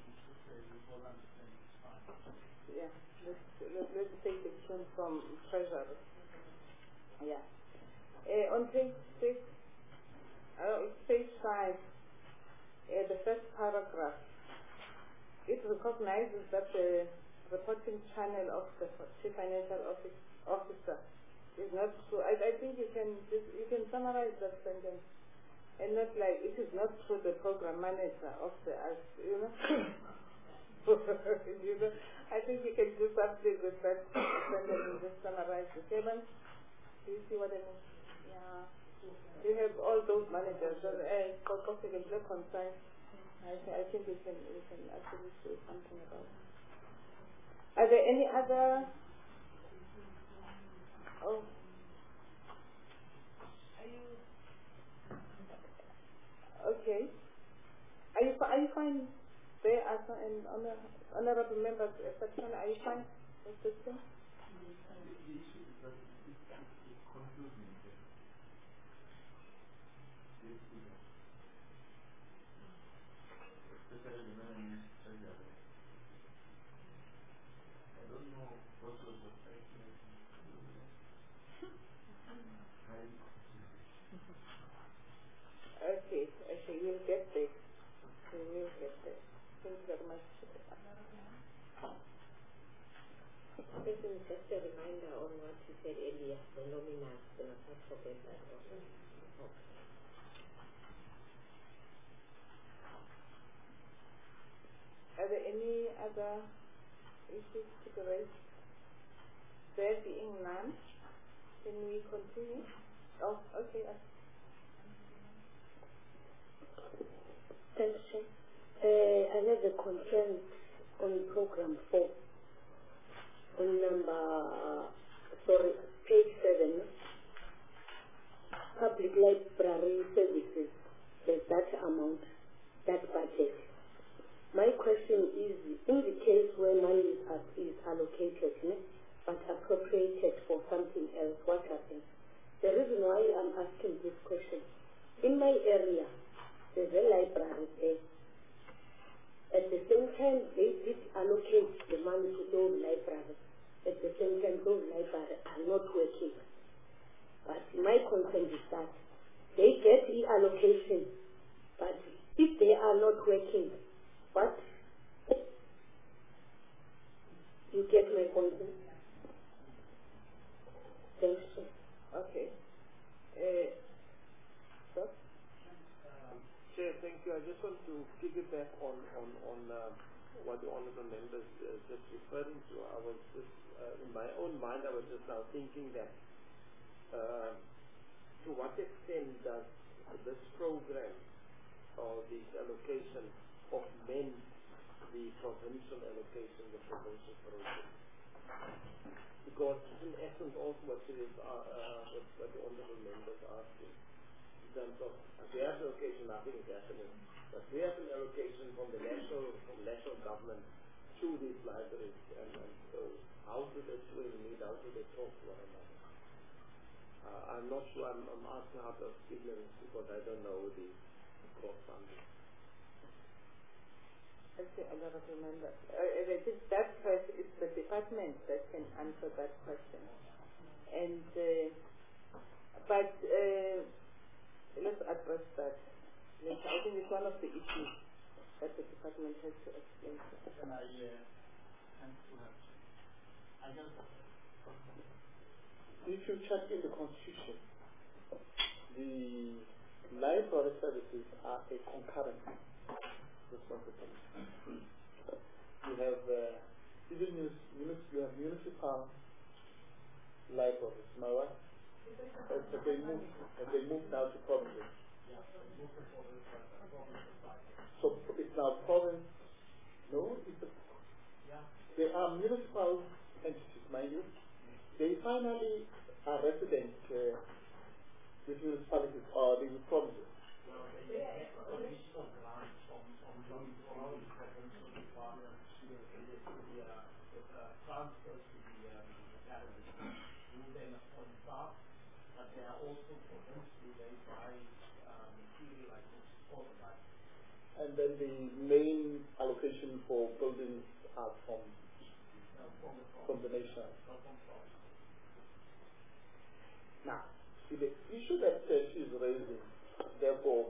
Yeah, let's take the tune from Treasury. Yeah. On page 6, it's page 5, the first paragraph, it recognizes that the reporting channel of the Chief Financial Officer is not true. I think you can summarize that sentence, and not like it is not true the program manager of the you know. You know, I think you can do something with that sentence and just summarize the statement. Do you see what I mean? Yeah. You have all those managers. Conflict and concern. I think we can actually say something about it. Are there any other? Oh. Okay. Are you fine? There are some honorable members, etc. Are you fine with this thing? The issue is that it's confusing. Especially when I use Treasury. I don't know what was the Okay, we'll get there. We will get there. Thank you very much. This is just a reminder on what you said earlier, the nominals, do not forget that also. Okay. Are there any other issues to be raised? There being none, can we continue? Oh, okay. Thanks, Chair. I have a concern on program 4. On page 7, public library services, there's that amount, that budget. My question is, in the case where money is allocated, but appropriated for something else, what happens? The reason why I'm asking this question, in my area, there's a library there. At the same time, they did allocate the money to those libraries. At the same time, those libraries are not working. But my concern is that they get the allocation, but if they are not working, what? You get my point? Thanks. Okay. Chair, thank you. I just want to piggyback on what the honourable members just referring to. I was just, in my own mind, I was just now thinking that to what extent does this program or this allocation augment the provincial allocation, the provincial program? Because in essence, also what the honourable members are asking, in terms of we have allocation, nothing is happening, but we have an allocation from the national government to these libraries, and so how do they swing meet, how do they talk to one another? I'm not sure, I'm asking out of ignorance because I don't know the core funding. Okay, I don't remember. I think that question is the department that can answer that question. And, let's address that. I think it's one of the issues that the department has to explain. Can I guess if you check in the Constitution, the library services are a concurrent responsibility. You have you have municipal libraries, am I right? But they move now to provinces. So it's now province. No, they are municipal entities, mind you. They finally are resident with municipalities or with provinces. And then the main for building art from the national. Now, see the issue that she is raising, therefore,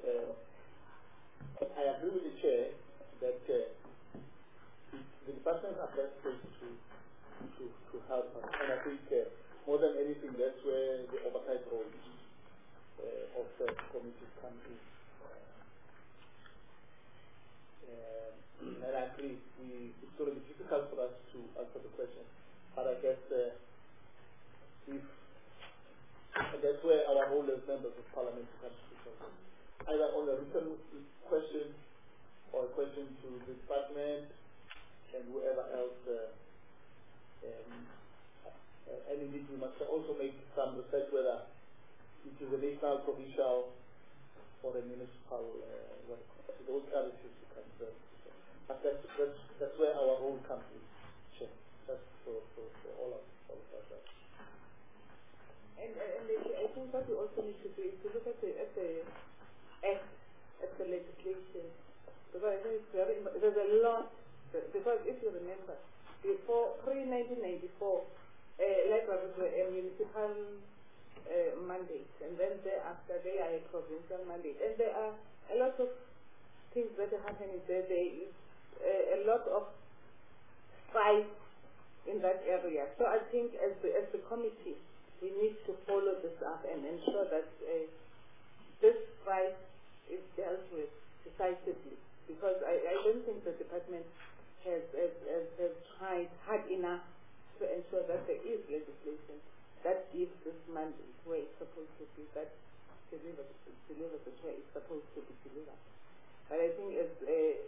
I agree with the chair that the departments are best placed to help us. And I think more than anything, that's where the oversight role of the committee comes in. And I agree, it's going to be difficult for us to answer the question. But I guess and that's where our role as members of parliament comes to, either on a written question or a question to the department and whoever else. And indeed, we must also make some research whether it is a national, provincial, or a municipal. Those are the issues we can serve. But that's where our role comes in. Just for all of us. And I think what we also need to do is to look at the act, at the legislation, because I think it's very important. There's a lot, because if you remember, before pre-1994, libraries were a municipal mandate, and then thereafter they are a provincial mandate, and there are a lot of things that are happening there. There is a lot of strife in that area. So I think as the committee, we need to follow this up and ensure that this strife is dealt with decisively, because I don't think the department has tried hard enough to ensure that there is legislation that gives this mandate where it's supposed to be, that delivers it where it's supposed to be delivered. But I think as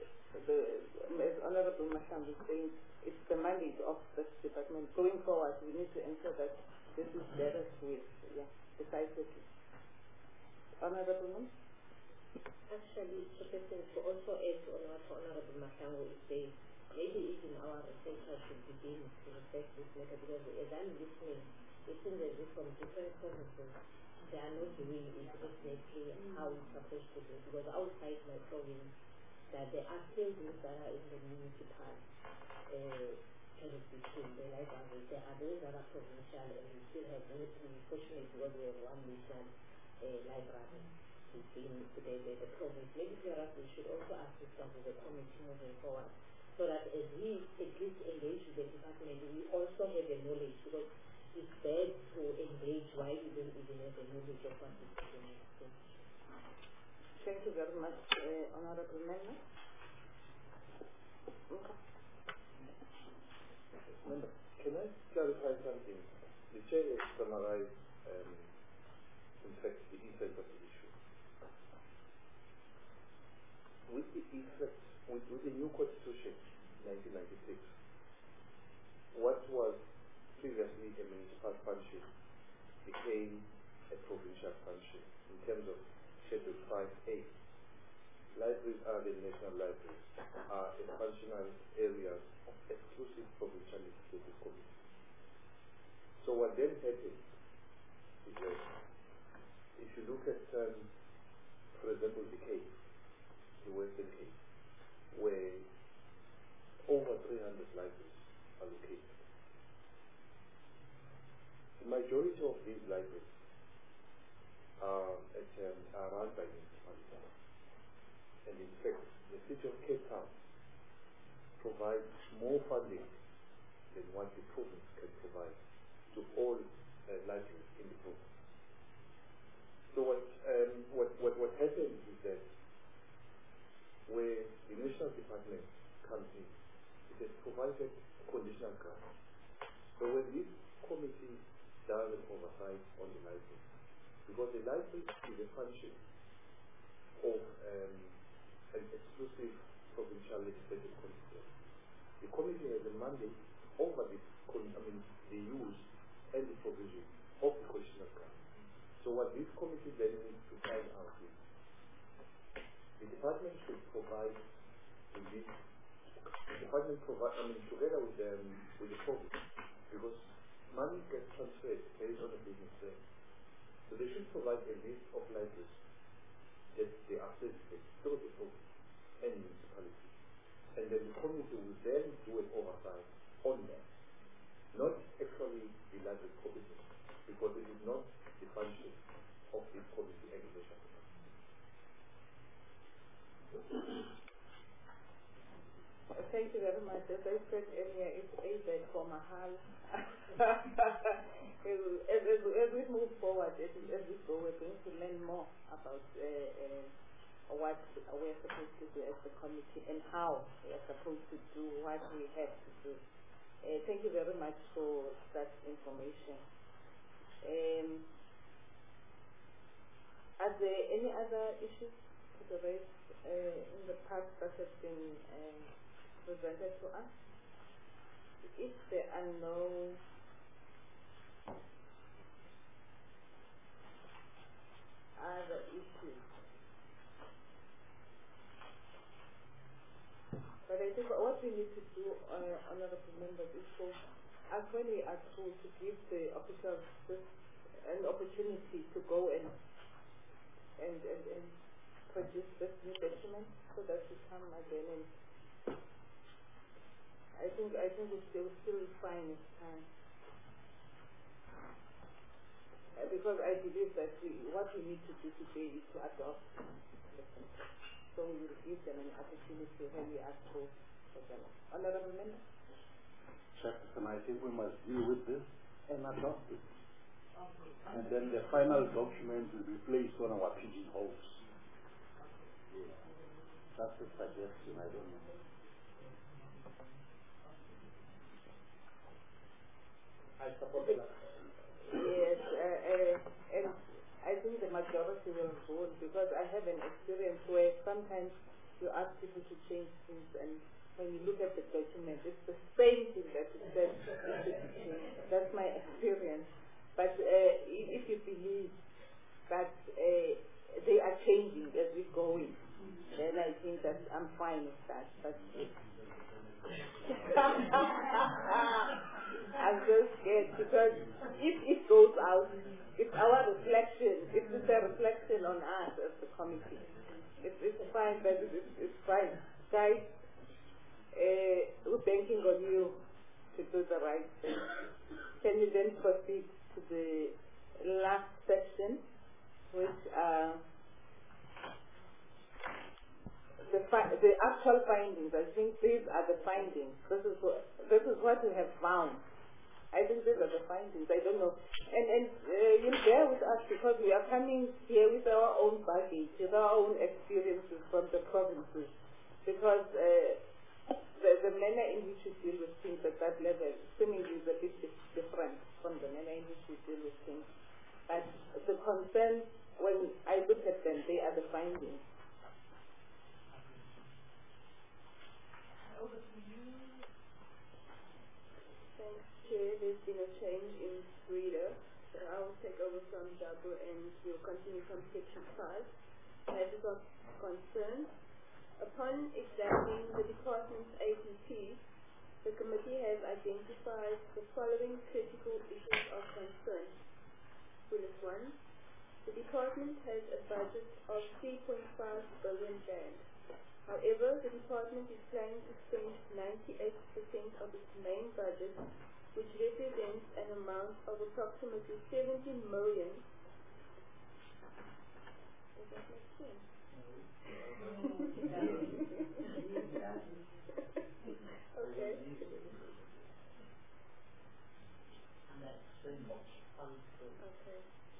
Honorable Masham is saying, it's the mandate of this department. Going forward, we need to ensure that this is dealt with decisively. Honorable Masham? Actually, Professor, to also add on what Honorable Masham is saying, maybe even our researchers should begin to research this matter, because as I'm listening, it seems as if from different provinces, they are not doing it exactly how it's supposed to be, because outside my province, that there are still those that are in the municipal jurisdiction, the libraries. There are those that are provincial, and we still have, unfortunately, because we have one national library within the province. Maybe perhaps we should also ask this of the committee moving forward, so that as we at least engage with the department, we also have the knowledge, because it's bad to engage while we don't even have the knowledge of what is happening. Thank you very much, Honorable Member. Member, can I clarify something? The chair has summarized, in fact, the effect of the issue. With the effect, with the new constitution, 1996, what was previously a municipal function became a provincial function in terms of Schedule 5A. Libraries are the national libraries, are a functional area of exclusive provincial legislative committee. So what then happened is that if you look at, for example, the Cape, the Western Cape, where over 300 libraries are located. The majority of these libraries are run by municipalities. And in fact, the city of Cape Town provides more funding than what the province can provide to all libraries in the province. So what happens is that where the national department comes in, it has provided conditional grants. So when this committee does an oversight on the library, because the library is a function of an exclusive provincial legislative committee. The committee has a mandate over the use and the provision of the conditional grant. So what this committee then needs to find out is the department should provide together with the province, because money gets transferred based on a business plan. So they should provide a list of libraries that they are servicing through the province and municipality. And then the committee will then do an oversight on that. Not actually the largest committee, because it is not the function of this committee regulation. Thank you very much. As I said earlier, it's AZ for Mahal. As we move forward, as we go, we're going to learn more about what we're supposed to do as a committee and how we're supposed to do what we have to do. Thank you very much for that information. Are there any other issues to the raise in the past that have been presented to us? If there are no other issues, but I think what we need to do, honorable members, is for us, when we are told, to give the officials an opportunity to go and produce this new document so that we come again, and I think we still find it's time. Because I believe that what we need to do today is to adopt. So we will give them an opportunity when we ask for them. Honorable Member? Chairperson, I think we must deal with this and adopt it. And then the final document will be placed on our pigeonholes. That's a suggestion, I don't know. I support that. Yes, and I think the majority will vote, because I have an experience where sometimes you ask people to change things, and when you look at the document, it's the same thing that it says it should be changed. That's my experience. But if you believe that they are changing as we go in, then I think that I'm fine with that. But I'm so scared, because if it goes out, it's our reflection. It's a reflection on us as the committee. It's fine, but it's fine. Guys, we're banking on you to do the right thing. Can you then proceed to the last section, which the actual findings? I think these are the findings. This is what we have found. I think these are the findings. I don't know. And you bear with us, because we are coming here with our own baggage, with our own experiences from the provinces. Because the manner in which we deal with things at that level seemingly is a bit different from the manner in which we deal with things. But the concerns, when I look at them, they are the findings. Over to you. Thanks, Chair. There's been a change in reader. So I will take over from Jabu, and we'll continue from section 5. Matters of concern. Upon examining the department's APP, the committee has identified the following critical issues of concern. Bullet 1. The department has a budget of 3.5 billion rand. However, the department is planning to spend 98% of its main budget, which represents an amount of approximately 70 million. Does that make sense? Okay. Okay.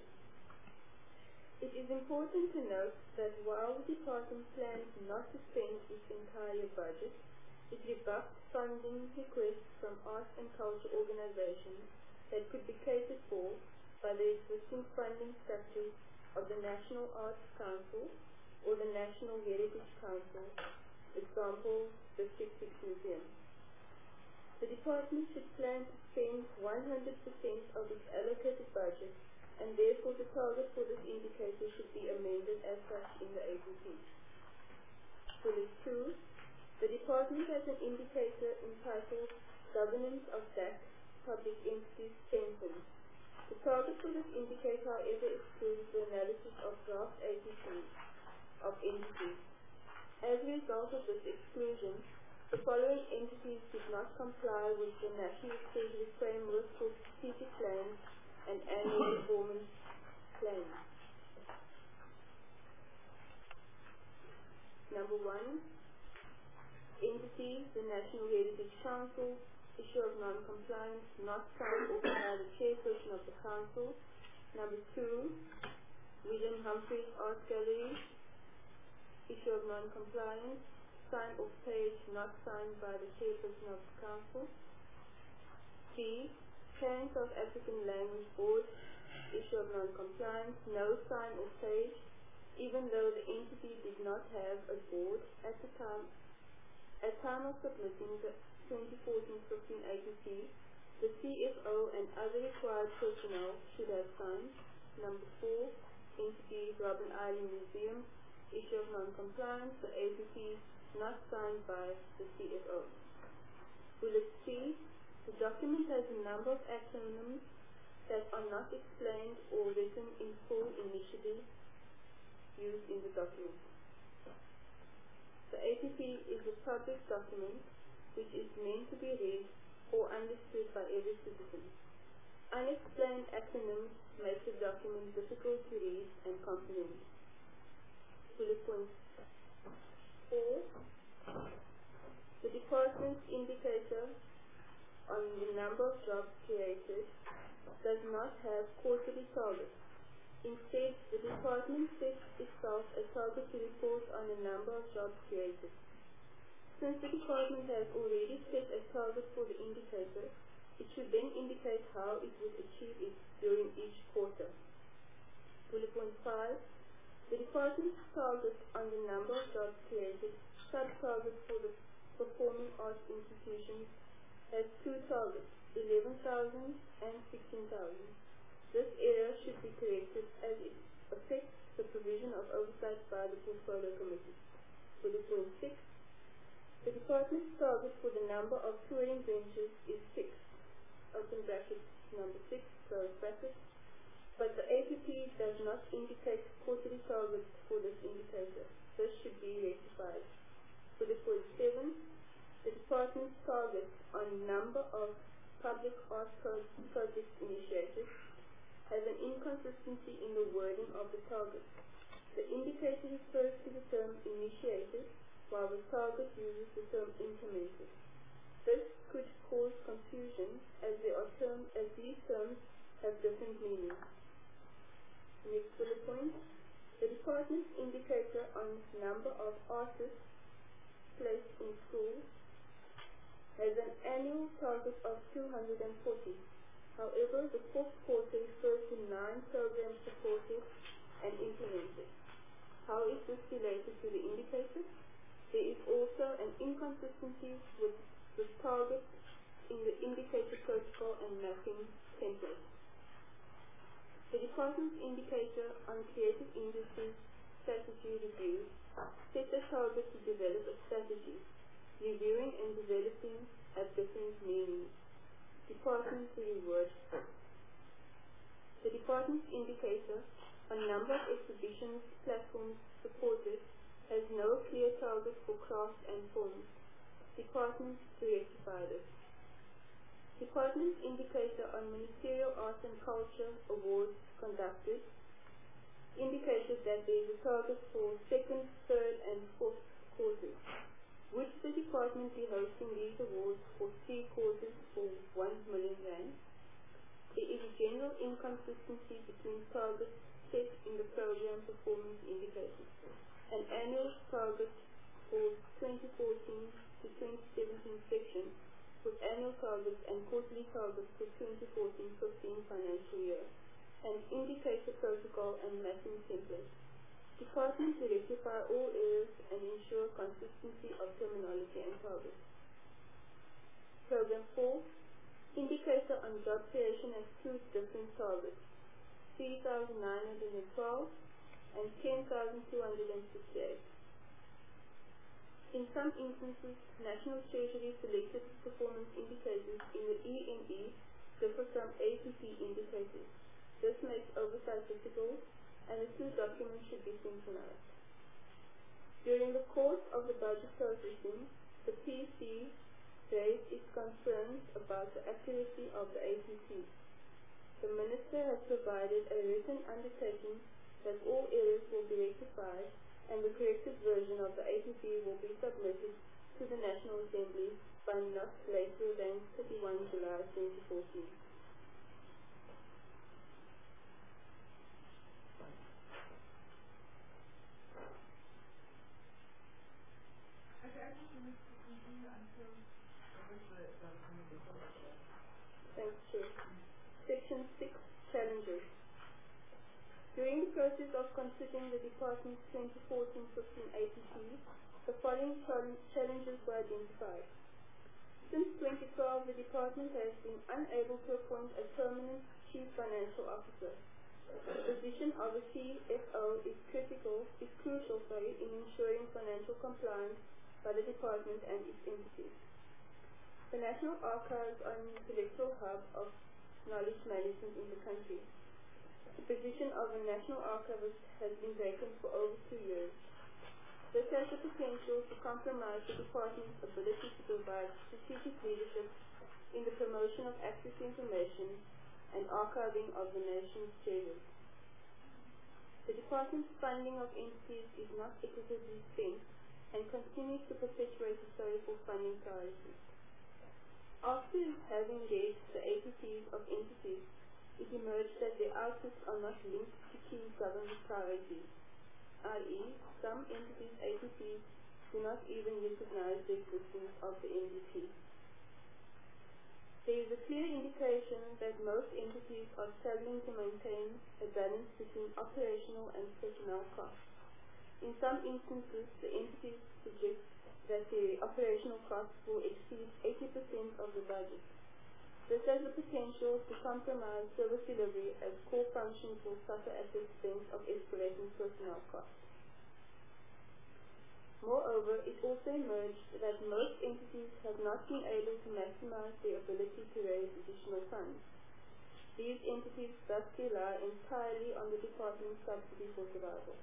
It is important to note that while the department plans not to spend its entire budget, it rebuffed funding requests from arts and culture organizations that could be catered for by the existing funding structures of the National Arts Council or the National Heritage Council, example, the 66 Museum. The department should plan to spend 100% of its allocated budget, and therefore the target for this indicator should be amended as such in the APP. Bullet 2. The department has an indicator entitled Governance of DAC Public Entities Strengthened. The target for this indicator, however, excludes the analysis of draft APPs of entities. As a result of this exclusion, The following entities did not comply with the National Treasury Framework for Strategic Plans and Annual Performance Plans. Number 1, entities, the National Heritage Council, issue of non-compliance, not signed off by the chairperson of the council. Number 2, William Humphreys Art Gallery, issue of non-compliance, signed off page, not signed by the chairperson of the council. 3, Pan South African Language Board, issue of non-compliance, no sign off page, even though the entity did not have a board at the time. At time of submitting the 2014-15 APC, the CFO and other required personnel should have signed. Number 4, entity Robben Island Museum, issue of non-compliance, the APC not signed by the CFO. Bullet C, the document has a number of acronyms that are not explained or written in full initially used in the document. The APP is a public document which is meant to be read or understood by every citizen. Unexplained acronyms make the document difficult to read and comprehend. Bullet point 4. The department's indicator on the number of jobs created does not have quarterly targets. Instead, the department sets itself a target to report on the number of jobs created. Since the department has already set a target for the indicator, it should then indicate how it would achieve it during each quarter. Bullet point 5. The department's target on the number of jobs created, sub-targets for the performing arts institutions, has 2 targets, 11,000 and 16,000. This error should be corrected as it affects the provision of oversight by the Portfolio Committee. Bullet point 6. The department's target for the number of touring benches is 6, open brackets, number 6, close brackets, but the APP does not indicate quarterly targets for this indicator. This should be rectified. Bullet point 7. The department's target on number of public art projects initiated has an inconsistency in the wording of the target. The indicator refers to the term initiated, while the target uses the term implemented. This could cause confusion as these terms have different meanings. Next bullet point. The department's indicator on number of artists placed in schools has an annual target of 240. However, the fourth quarter refers to 9 programs supported and implemented. How is this related to the indicator? There is also an inconsistency with the targets in the indicator protocol and mapping template. The department's indicator on creative industries strategy review sets a target to develop a strategy. Reviewing and developing have different meanings. Department to reword. The department's indicator on number of exhibitions platforms supported has no clear target for crafts and forms. Department to rectify this. Department's indicator on ministerial arts and culture awards conducted indicated that there is a target for 2nd, 3rd and 4th quarters. Would the department be hosting these awards for 3 quarters for 1 million rand? There is a general inconsistency between targets set in the program performance indicators. An annual target for 2014 to 2017 section with annual targets and quarterly targets for 2014-15 financial year, and indicator protocol and mapping template. Department to rectify all errors and ensure consistency of terminology and targets. Program 4. Indicator on job creation has 2 different targets, 3,912 and 10,268. In some instances, National Treasury selected performance indicators in the EME differ from APP indicators. This makes oversight difficult, and the 2 documents should be synchronized. During the course of the budget processing, the PC raised its concerns about the accuracy of the APC. The Minister has provided a written undertaking that all errors will be rectified and the corrected version of the APC will be submitted to the National Assembly by not later than 31 July 2014. Thanks, Chair. Section 6, Challenges. During the process of considering the Department's 2014-15 APC, the following challenges were identified. Since 2012, the Department has been unable to appoint a permanent Chief Financial Officer. The position of a CFO is crucial in ensuring financial compliance by the Department and its entities. The National Archives are an intellectual hub of knowledge management in the country. The position of a National Archivist has been vacant for over 2 years. This has the potential to compromise the Department's ability to provide strategic leadership in the promotion of access to information and archiving of the nation's treasures. The Department's funding of entities is not equitably spent and continues to perpetuate historical funding priorities. After having engaged the APCs of entities, it emerged that their outputs are not linked to key government priorities, i.e., some entities' APCs do not even recognize the existence of the NDP. There is a clear indication that most entities are struggling to maintain a balance between operational and personnel costs. In some instances, the entities suggest that the operational costs will exceed 80% of the budget. This has the potential to compromise service delivery as core functions will suffer at the expense of escalating personnel costs. Moreover, it also emerged that most entities have not been able to maximize their ability to raise additional funds. These entities thus rely entirely on the Department's subsidy for survival.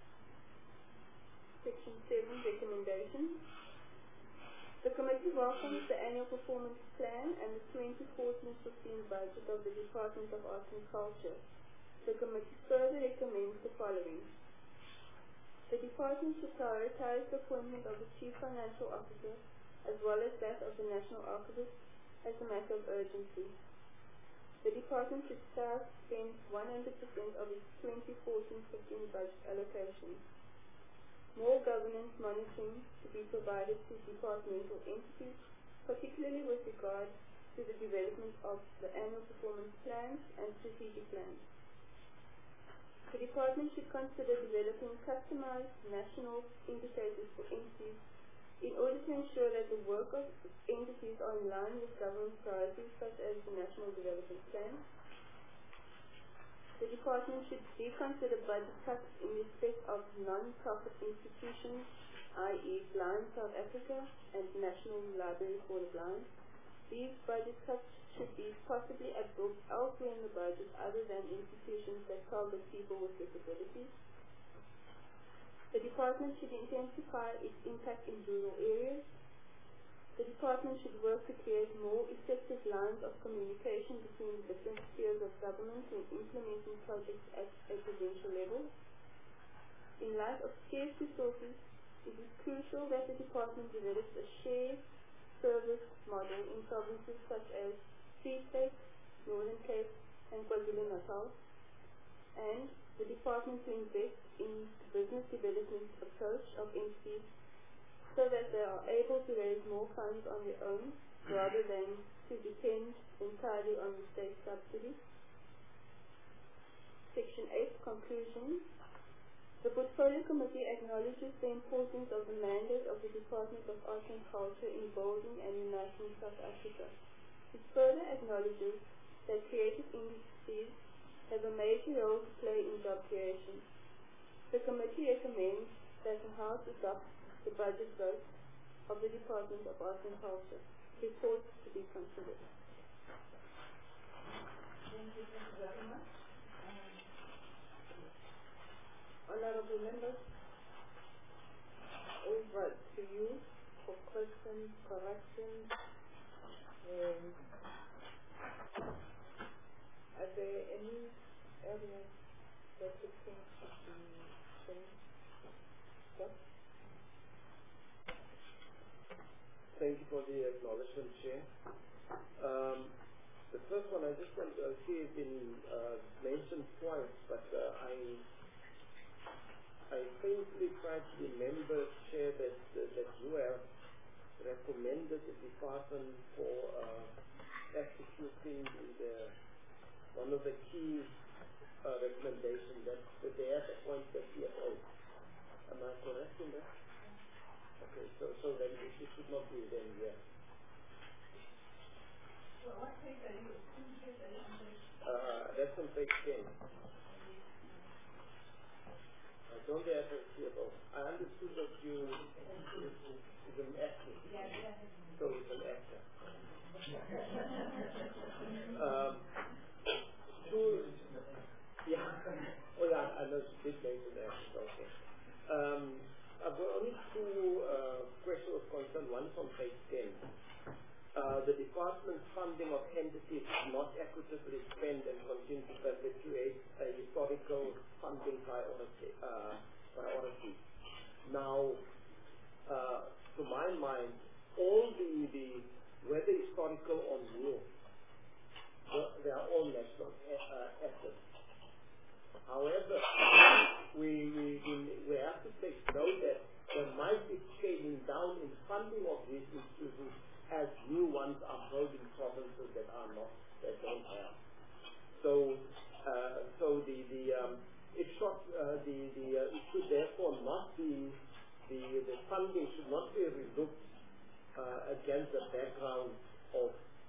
Section 7, Recommendations. The Committee welcomes the Annual Performance Plan and the 2014-15 budget of the Department of Arts and Culture. The Committee further recommends the following. The Department should prioritize the appointment of the Chief Financial Officer as well as that of the National Archivist as a matter of urgency. The Department should start spend 100% of its 2014-15 budget allocation. More governance monitoring to be provided to departmental entities, particularly with regard to the development of the annual performance plans and strategic plans. The Department should consider developing customized national indicators for entities in order to ensure that the work of entities are in line with government priorities such as the National Development Plan. The Department should reconsider budget cuts in respect of non-profit institutions, i.e. Blind South Africa and National Library for the Blind. These budget cuts should be possibly absorbed elsewhere in the budget other than institutions that target people with disabilities. The Department should intensify its impact in rural areas. The Department should work to create more effective lines of communication between the different spheres of government when implementing projects at a provincial level. In light of scarce resources, it is crucial that the Department develops a shared service model in provinces such as Free State, Northern Cape, and KwaZulu-Natal, and the Department to invest in the business development approach of entities so that they are able to raise more funds on their own rather than to depend entirely on the state subsidy. Section 8, Conclusions. The Portfolio Committee acknowledges the importance of the mandate of the Department of Arts and Culture in building and uniting South Africa. It further acknowledges that creative industries have a major role to play in job creation. The committee recommends that the House adopt the budget vote of the Department of Arts and Culture. Reports to be considered. Thank you very much. Honorable members, over to you for questions, corrections? Are there any areas that you think should be changed? Yes? Thank you for the acknowledgement, Chair. The first one, I just want to see it's been mentioned twice, but I faintly try to remember, Chair, that you have recommended the department for executing one of the key recommendations that they have appointed CFO. Am I correct in that? Okay, so then it should not be then, yes. Well, what page are you? That's on page 10. I don't have a CFO. I understood that you is an actor. So it's an actor. Yeah. Oh yeah, I know she did mention that. Okay. I've got only two questions of concern. One is on page 10. The department's funding of entities is not equitably spent and continue to perpetuate a historical funding priority. Now, to my mind, all the whether historical or new, they are all national assets. However, we have to take note that there might be scaling down in funding of these institutions as new ones are building provinces that don't have. So it should therefore not be the funding should not be relooked against the background of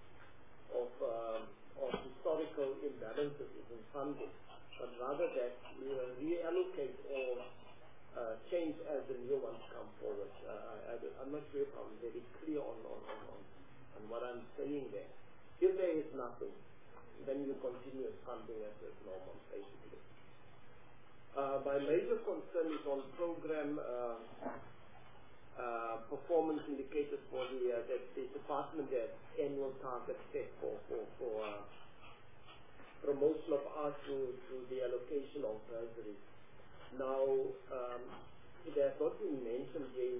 historical imbalances in funding, but rather that we reallocate or change as the new ones come forward. I'm not sure if I'm very clear on what I'm saying there. If there is nothing, then you continue funding as normal, basically. My major concern is on program performance indicators for the department has annual targets set for promotion of art through the allocation of bursaries. Now, it has not been mentioned here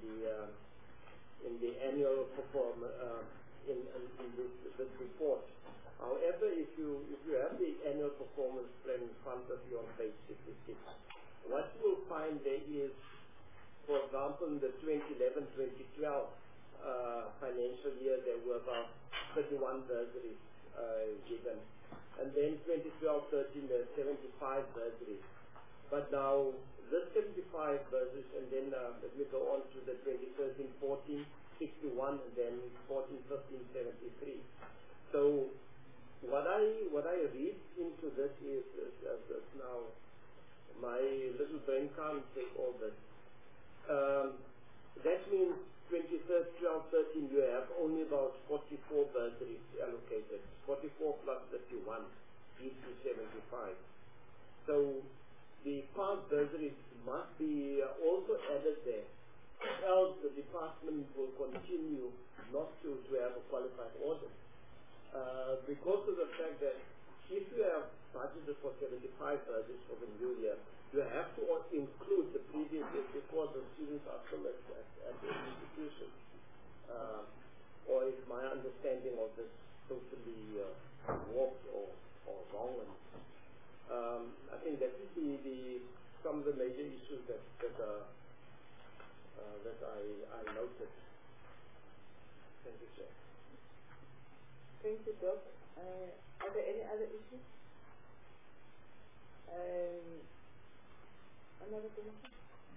in the annual performance in this report. However, if you have the annual performance plan in front of you on page 66, what you will find there is, for example, in the 2011-2012 financial year, there were about 31 bursaries given, and then 2012-13 there were 75 bursaries. But now, this 75 bursaries, and then let me go on to the 2013-14, 61, and then 14-15, 73. So, what I read into this is now, my little brain can't take all this. That means 2012-13 you have only about 44 bursaries allocated. 44 plus 31 gives you 75. So the past bursaries must be also added there, else the department will continue not to have a qualified audit. Because of the fact that if you have budgeted for 75 bursaries for the new year, you have to include the previous year because the students are still at the institution. Or is my understanding of this totally warped or wrong? And, I think that is some of the major issues that I noted. Thank you, Chair. Thank you, Doc. Are there any other issues? Another question?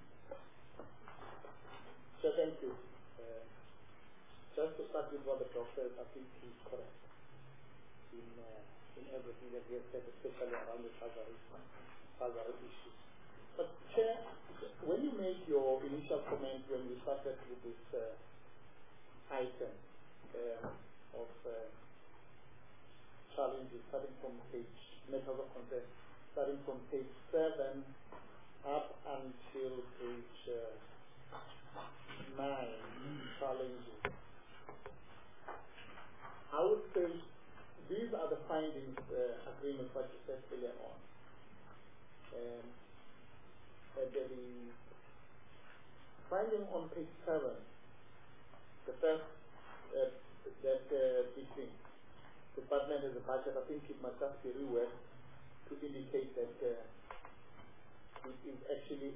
So thank you. Just to start with what the doctor, I think he's correct in everything that he has said, especially around the Hazara issues. But Chair, when you made your initial comment when you started with this item of challenges, starting from matters of concern, starting from page 7 up until page 9, challenges. I would say these are the findings, agreements that you said earlier on. The finding on page 7, the first, that big thing, the department has a budget. I think it must have to rework to indicate that it is actually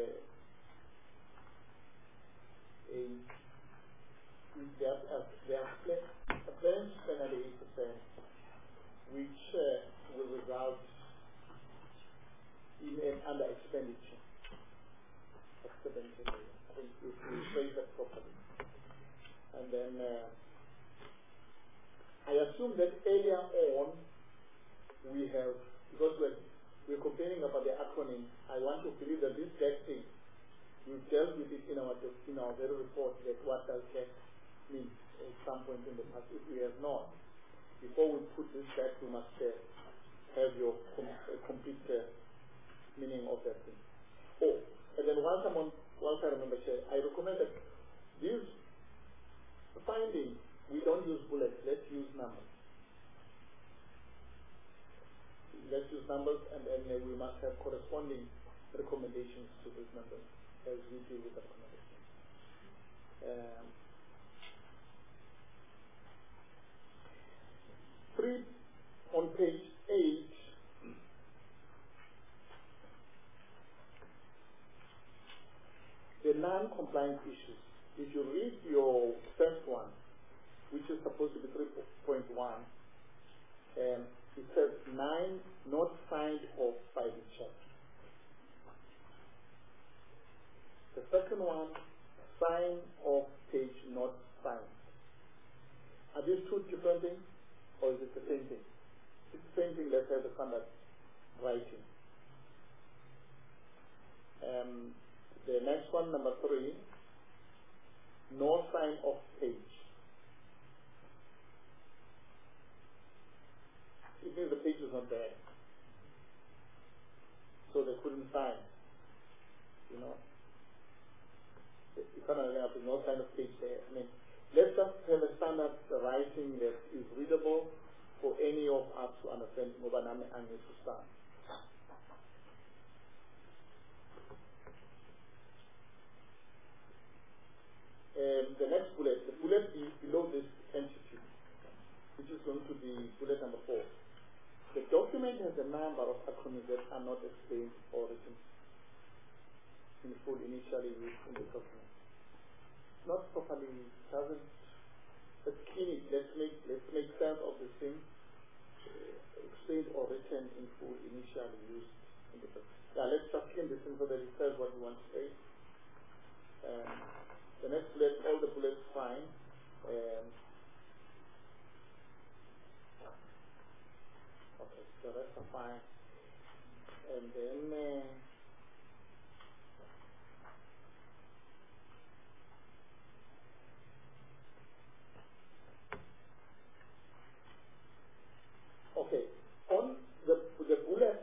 there are plans to spend 8%, which will result in an under expenditure of 70 million. I think if we phrase that properly. And then I assume that earlier on we have, because we're complaining about the acronym, I want to believe that this GAC thing, we've dealt with it in our very report, that what does GAC mean at some point in the past. If we have not, before we put this back, we must have your complete meaning of that thing. Oh, and then once I remember, Chair, I recommend that these findings, we don't use bullets, let's use numbers. Let's use numbers, and then we must have corresponding recommendations to these numbers as we deal with the recommendations. Three, on page 8, the non-compliance issues. If you read your first one, which is supposed to be 3.1, it says 9 not signed off by the chair. The second one, sign off page not signed. Are these two different things, or is it the same thing? It's the same thing, let's have the standard writing. The next one, number 3, no sign off page. It means the page is not there. So they couldn't sign. You know? You cannot have no sign of page there. I mean, let's just have a standard writing that is readable for any of us to understand Mobaname and to start. The next bullet, the bullet below this entity, which is going to be bullet number 4. The document has a number of acronyms that are not explained or written in full initially used in the document. Not properly, doesn't. Let's clean it. Let's make sense of the thing explained or written in full initially used in the document. Yeah, let's just clean this thing so that it says what we want to say. The next bullet, all the bullets fine. Okay, the rest are fine. And then okay, on the bullet.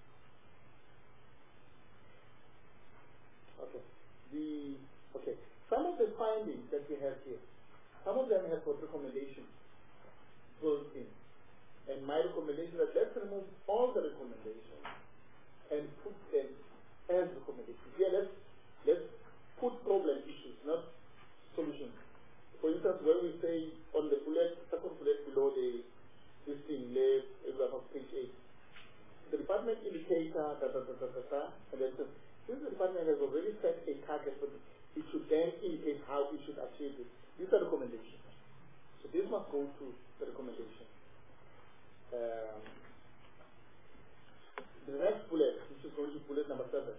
Okay, some of the findings that we have here, some of them have got recommendations built in. And my recommendation is that let's remove all the recommendations and put them as recommendations. Here, let's put problem issues, not solutions. For instance, when we say on the bullet, second bullet below this thing, left, page 8, the department indicator, and then since the department has already set a target, but it should then indicate how it should achieve it. These are recommendations. So this must go to the recommendation. The next bullet, which is going to be bullet number 7.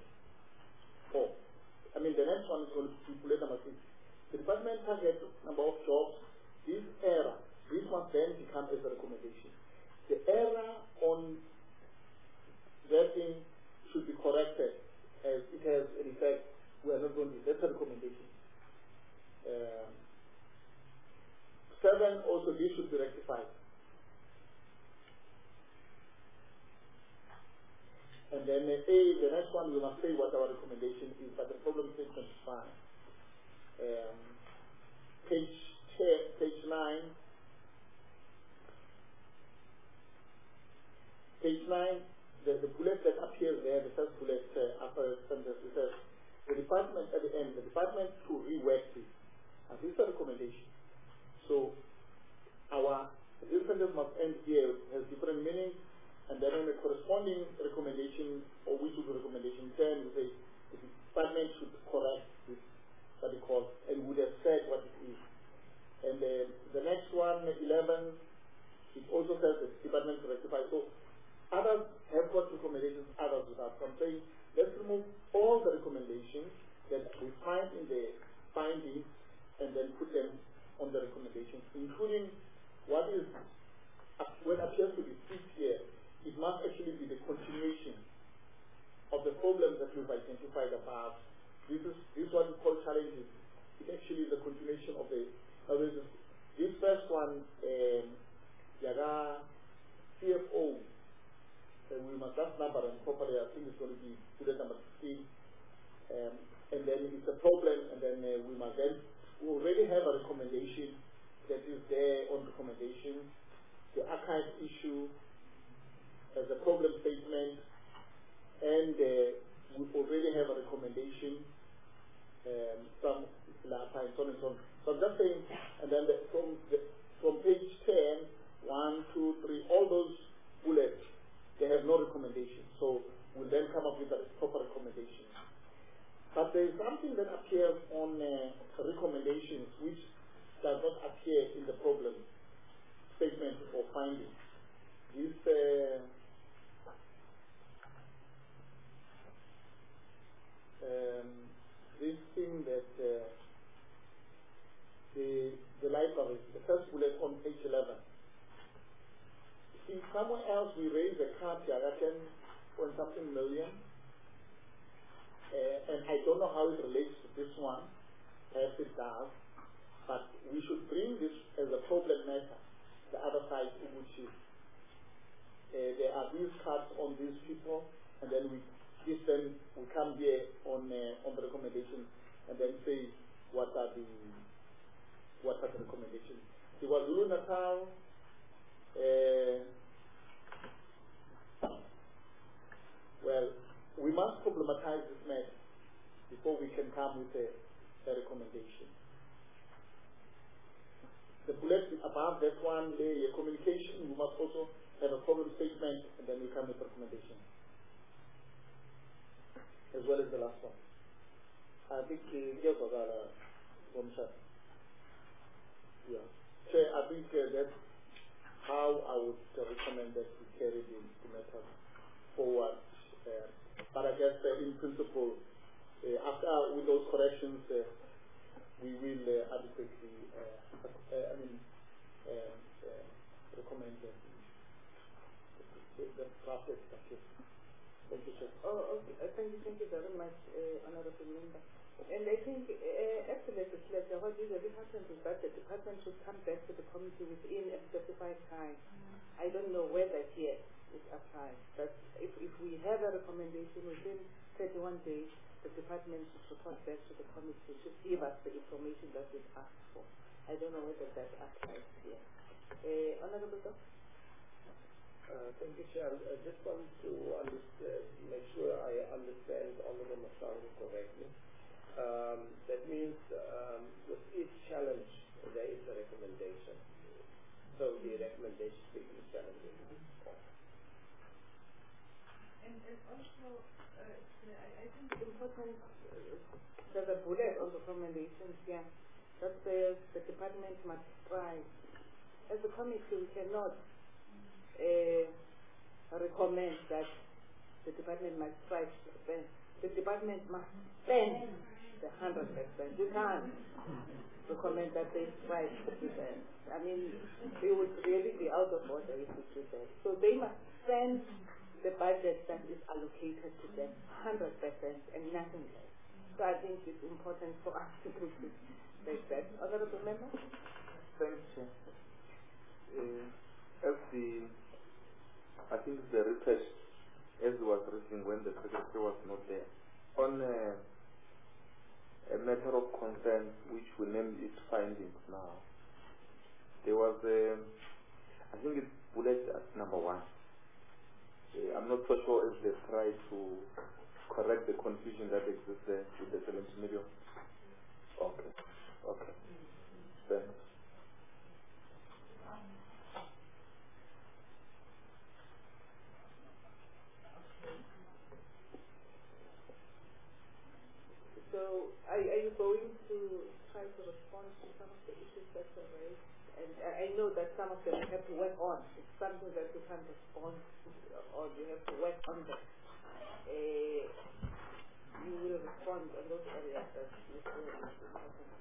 The next one is going to be bullet number 6. The department target number of jobs, this error, this must then become as a recommendation. The error on that thing should be corrected as it has an effect. We are not going to, that's a recommendation. 7, also this should be rectified. And then the next one, we must say what our recommendation is, but the problem statement is fine. at the end, the department to rework this. And this is a recommendation. So our incentives must end here has different meanings, and then in the corresponding recommendation, or we do the recommendation 10, we say the department should correct this, what they call, and would have said what it is. And the next one, 11, it also says the department to rectify. So others have got recommendations, others without. So I'm saying let's remove all the recommendations that we find in the findings and then put them on the recommendations, including what is, what appears to be fixed here. It must actually be the continuation of the problems that we've identified above. This is what we call challenges. It's actually the continuation of the, this first one, Yaga CFO, we must just number them properly. I think it's going to be bullet number 15. And then it's a problem, and then we must then, we already have a recommendation that is there on recommendation. The archive issue as a problem statement, and we already have a recommendation, some last time, so on and so on. So I'm just saying, and then from page 10, 1, 2, 3, all those bullets, they have no recommendation. So we'll then come up with a proper recommendation. But there is something that appears on recommendations which does not appear in the problem statement or finding. This thing that the library, the first bullet on page 11. See, somewhere else we raise a card here, I can point something million, and I don't know how it relates to this one, as it does, but we should bring this as a problem matter, the other side, which is there are these cards on these people, and then we come here on the recommendation, and then say what are the recommendations. It was Zulu Natal. Well, we must problematize this matter before we can come with a recommendation. The bullet above that one, the communication, we must also have a problem statement, and then we come with a recommendation, as well as the last one. I think yeah. So I think that's how I would recommend that we carry the matter forward. But I guess in principle, after with those corrections, we will adequately recommend the process. Thank you, sir. Oh, okay. Thank you very much, Honorable Member. And I think, actually, what usually happens is that the department should come back to the committee within a specified time. I don't know whether here it applies, but if we have a recommendation within 31 days, the department should report back to the committee, should give us the information that it asked for. I don't know whether that applies here. Honorable Doctor? Thank you, Chair. I just want to make sure I understand Honorable Masango correctly. That means with each challenge, there is a recommendation. So the recommendation speaks to the challenges. And also, I think it's important there's a bullet on the recommendations here that says the department must strive. As a committee, we cannot recommend that the department must strive to spend. The department must spend the 100%. You can't recommend that they strive to spend. I mean, we would really be out of order if we do that. So they must spend the budget that is allocated to them 100% and nothing else. So I think it's important for us to put it like that. Honorable Member? Thanks, Chair. I think the research, as was written when the Secretary was not there, on a matter of concern, which we named its findings now, there was I think it's bullet at number 1. I'm not so sure if they tried to correct the confusion that exists there with the 70 million? Okay. Okay. Thanks. So, are you going to try to respond to some of the issues that were raised? And I know that some of them you have to work on. It's something that you can't respond to, or you have to work on them. You will respond on those areas that you feel is important.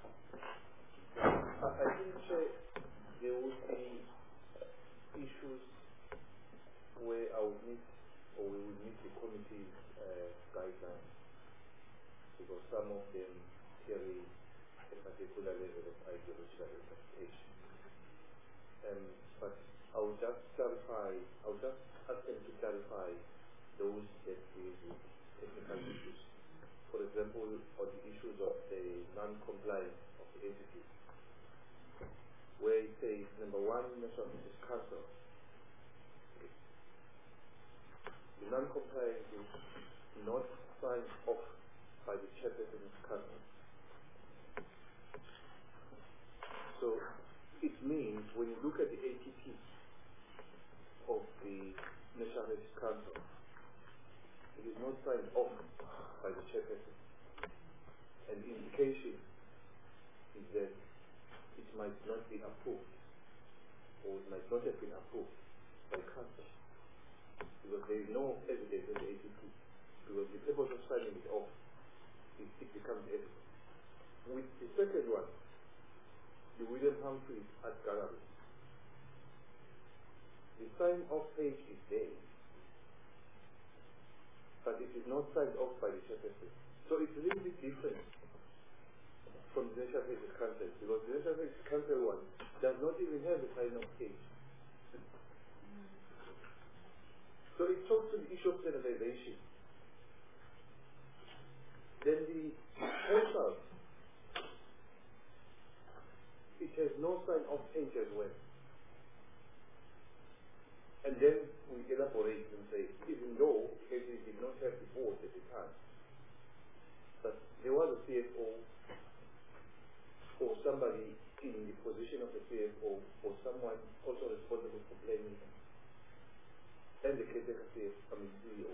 I think there will be issues where I will meet, or we will meet the committee's guidelines, because some of them carry a particular level of ideological interpretation. But I will just clarify, I will just ask them to clarify those that deal with technical issues. For example, on the issues of the non-compliance of the entity, where it says, number one, National Business Council. The non-compliance is not signed off by the Chairperson's Council. So it means when you look at the ATP of the National Business Council, it is not signed off by the Chairperson. And the indication is that it might not be approved, or it might not have been approved by Council, because there is no evidence in the ATP. Because the purpose of signing it off is it becomes evidence. With the second one, the William Humphreys Art Gallery, the sign-off page is there, but it is not signed off by the Chairperson. So it's a little bit different from the National Heritage Council, because the National Heritage Council one does not even have a sign-off page. So it talks to the issue of standardization. Then the council, it has no sign-off page as well. And then we elaborate and say, even though it did not have the board at the time, but there was a CFO, or somebody in the position of the CFO, or someone also responsible for planning, and the caretaker CEO.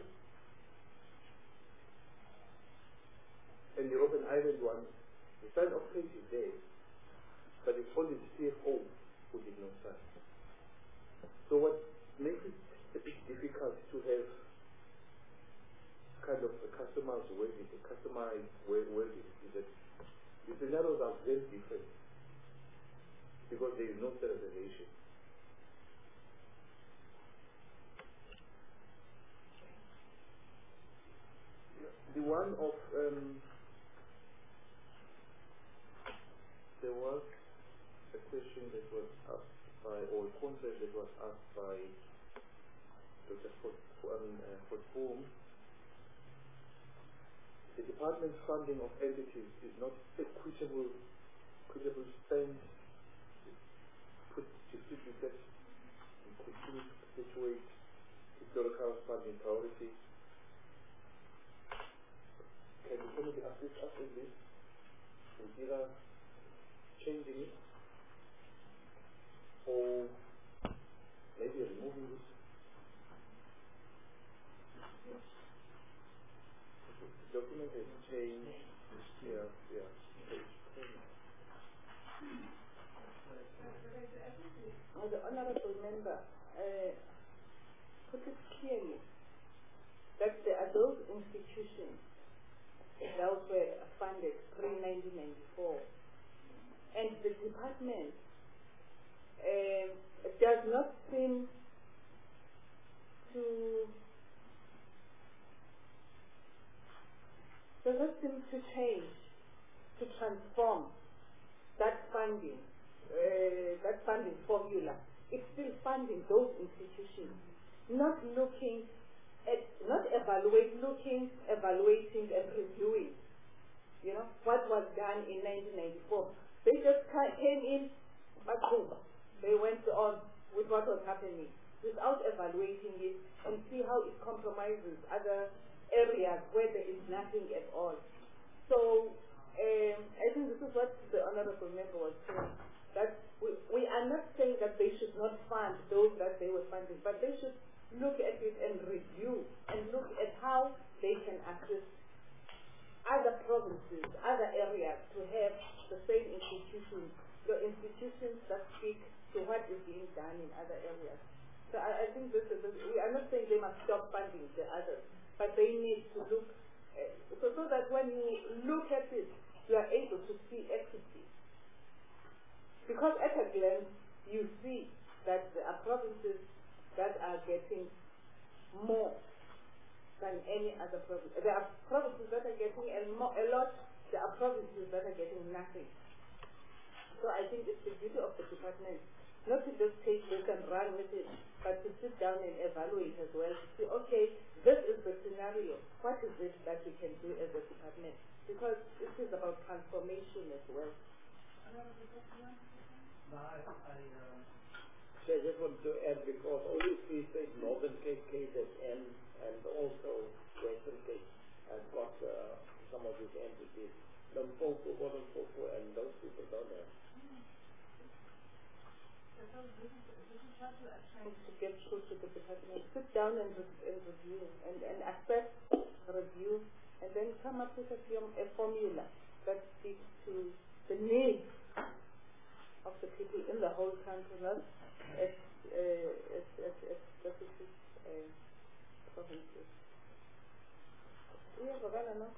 And the Robben Island one, the sign-off page is there, but it's only the CFO who did not sign. So what makes it a bit difficult to have kind of a customized wording, a customized wording, is that the scenarios are very different because there is no standardization. The one of there was a question that was asked by, or a concept that was asked by Dr. Fortboom. The department's funding of entities is not equitable spend, distributed, and continue to perpetuate historical funding priorities. Can the committee assist us in this? With either changing it or maybe removing it? The document has changed. Yeah. The Honorable Member put it clearly that there are those institutions that were funded pre-1994, and the department does not seem to change, to transform that funding formula. It's still funding those institutions, not evaluating and reviewing, what was done in 1994. They just came in, they went on with what was happening without evaluating it and see how it compromises other areas where there is nothing at all. So I think this is what the Honorable Member was saying, that we are not saying that they should not fund those that they were funding, but they should look at it and review and look at how they can assist other provinces, other areas to have the same institutions, the institutions that speak to what is being done in other areas. So I think we are not saying they must stop funding the others, but they need to look, so that when you look at it, you are able to see equity. Because at a glance, you see that there are provinces that are getting more than any other province. There are provinces that are getting a lot, there are provinces that are getting nothing. So I think it's the duty of the department not to just take this and run with it, but to sit down and evaluate as well, to see, okay, this is the scenario. What is it that we can do as a department? Because this is about transformation as well. So I just want to add, because obviously say Northern Cape, KZN, and also Western Cape has got some of these entities, Limpopo, and those people down there. To get through to the department, sit down and review and assess, review, and then come up with a formula that speaks to the needs of the people in the whole country, not as specific provinces. Yeah, Ravana, no?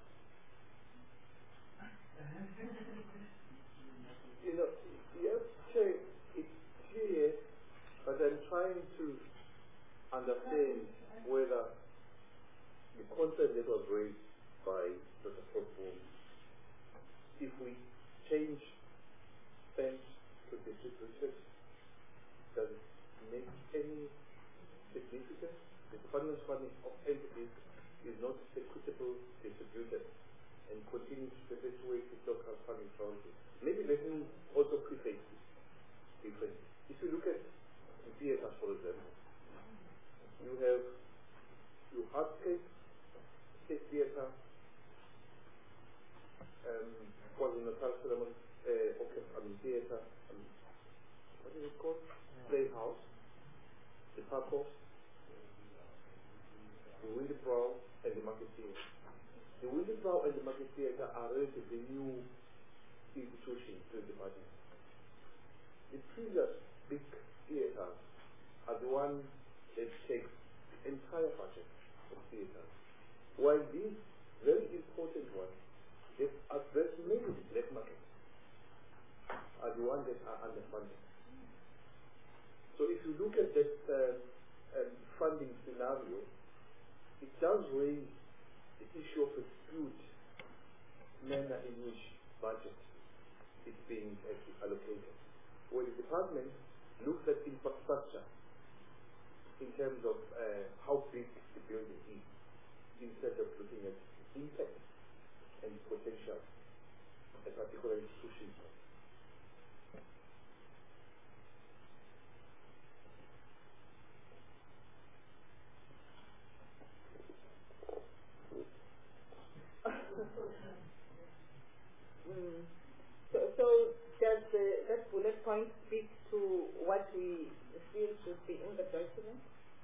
You know, yes, Chair, it's clear, but I'm trying to understand whether the concept that was raised by Dr. Football, if we change spend to distributed, does it make any significance? The department's funding of entities is not equitable distributed and continues to perpetuate its local funding policy. Maybe let me also preface this differently. If you look at the theatres, for example, you have your Hardscape State Theatre, KwaZulu-Natal Solomon Theatre, what is it called? Playhouse, the Parkhouse, the Windybrow, and the Market Theatre. The Windybrow and the Market Theatre are relatively new institutions to the department. The previous big theatres are the ones that take the entire budget of theatres, while these very important ones that address mainly the black market are the ones that are underfunded. So if you look at that funding scenario, it does raise the issue of a skewed manner in which budget is being allocated. Where the department looks at infrastructure in terms of how big the building is, instead of looking at impact and potential a particular institution. So does that bullet point speak to what we feel should be in the document?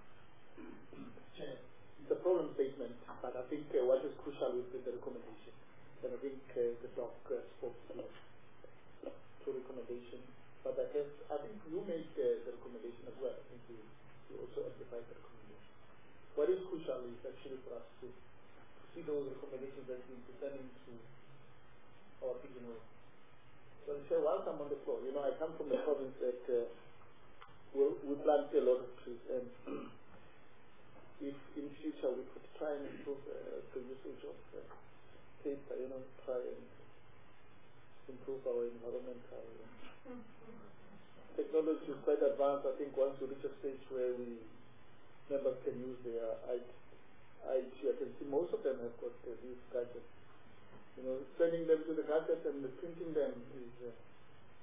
The problem statement, but I think what is crucial is the recommendation. And I think the doc spoke to recommendation. But I think you made the recommendation as well. I think you also amplified the recommendation. What is crucial is actually for us to see those recommendations that we present into our regional. So I say, whilst I'm on the floor, you know, I come from a province that we plant a lot of trees, and if in future we could try and improve the usage of paper, you know, try and improve our environmental technology is quite advanced. I think once we reach a stage where members can use their IT, I can see most of them have got these gadgets. You know, sending them to the gadget and printing them is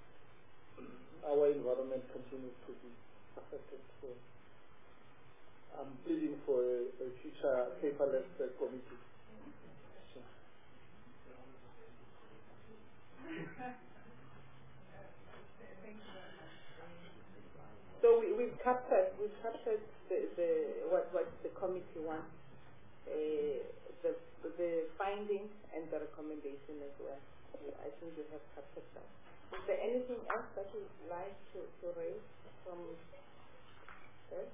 our environment continues to be affected. So I'm pleading for a future paperless committee. So we've captured what the committee wants, the findings and the recommendation as well. I think we have captured that. Is there anything else that you'd like to raise from this?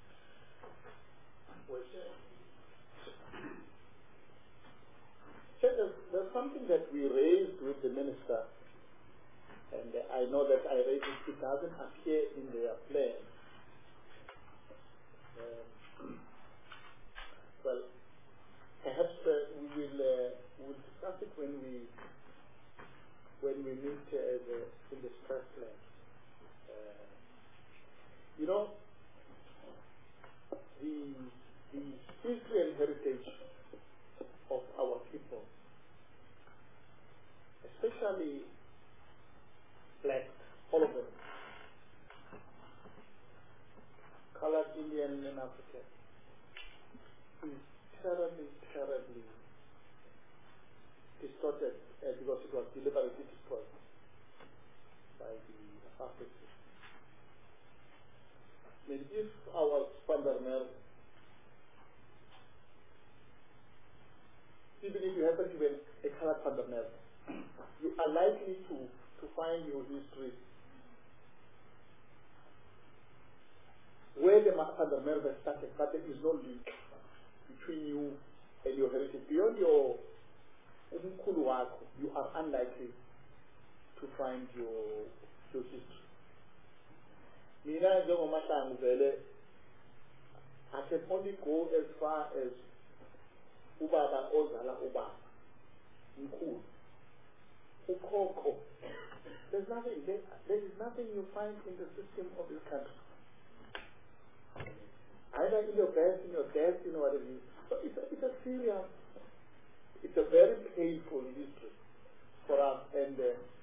There's something that we raised with the minister, and I know that I raised it. It doesn't appear in their plan. Well, perhaps we will discuss it when we meet in the stress plan. You know, the history and heritage of our people, especially black, all of them, colored, Indian, and African, is terribly distorted because it was deliberately destroyed by the apartheid. I mean, if our Spandermer, even if you happen to be a colored Spandermer, you are likely to find your history where the Spandermer started, but there is no link between you and your heritage. Beyond your umkhulu wakho, you are unlikely to find your history. Mina njengoMahlangu vele, I can only go as far as ubaba ozala ubaba, umkhulu, ukhokho. There is nothing you find in the system of this country. Either in your birth, in your death, you know what it is. So it's a serious, it's a very painful history for us. And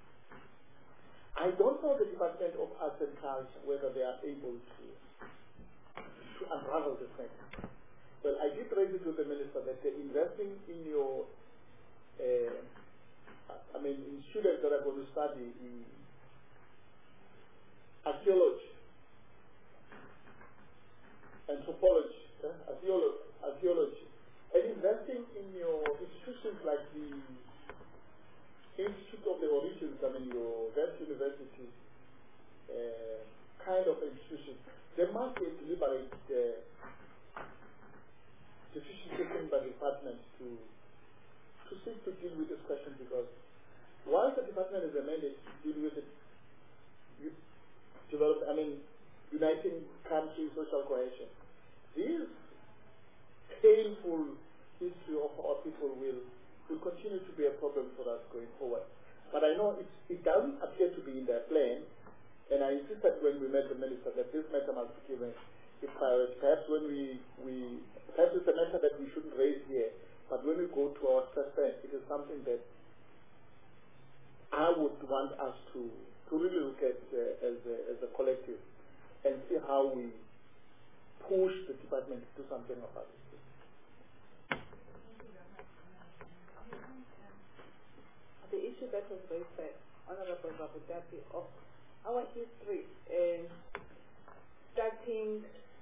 I don't know the Department of Arts and Culture whether they are able to unravel this thing. Well, I did raise it with the minister that they're investing in your, in students that are going to study in archaeology, anthropology, archaeology, and investing in your institutions like the Institute of the Origins, your West University kind of institution. There must be a deliberate decision taken by the department to seek to deal with this question, because while the department is a mandate to deal with it, uniting country social cohesion, this painful history of our people will continue to be a problem for us going forward. But I know it doesn't appear to be in their plan, and I insisted when we met the minister that this matter must be given a priority. Perhaps perhaps it's a matter that we shouldn't raise here, but when we go to our suspect, it is something that I would want us to really look at as a collective and see how we push the department to do something about it. The issue that was raised by Honorable Rabutapi of our history, starting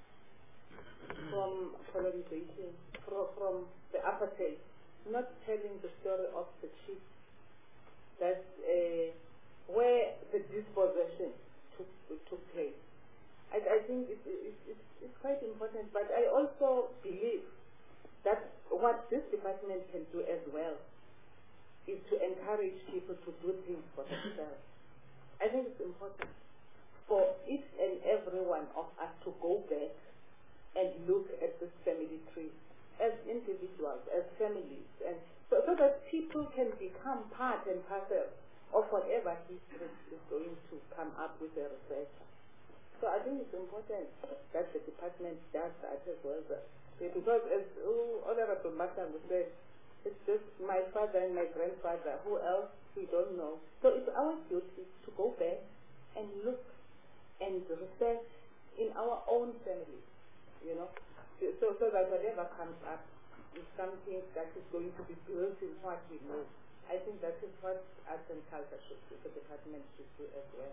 from colonization, from the apartheid, not telling the story of the chiefs, that's where the dispossession took place. I think it's quite important, but I also believe that what this department can do as well is to encourage people to do things for themselves. I think it's important for each and every one of us to go back and look at this family tree as individuals, as families, and so that people can become part and parcel of whatever history is going to come up with a research. So I think it's important that the department does that as well, because as Honorable Mahlangu said, it's just my father and my grandfather. Who else? We don't know. So it's our duty to go back and look and research in our own family, so that whatever comes up is something that is going to be built in what we know. I think that is what Arts and Culture should do, the department should do as well.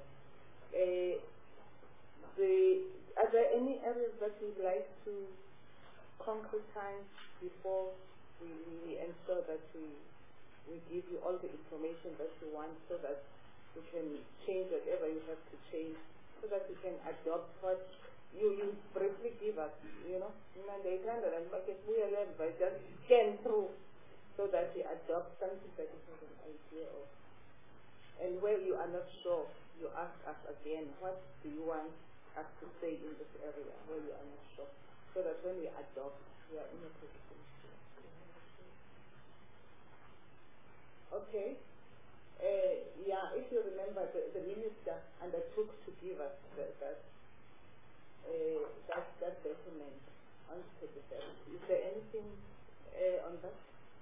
Are there any areas that you'd like to concretize before we ensure that we give you all the information that you want, so that you can change whatever you have to change, so that you can adopt what you briefly give us, you know, and they kind of like we are led by just scan through, so that we adopt something that you have an idea of. And where you are not sure, you ask us again, what do you want us to say in this area where you are not sure, so that when we adopt, we are in a position. Okay. Yeah, if you remember, the minister undertook to give us that document on 37. Is there anything on that?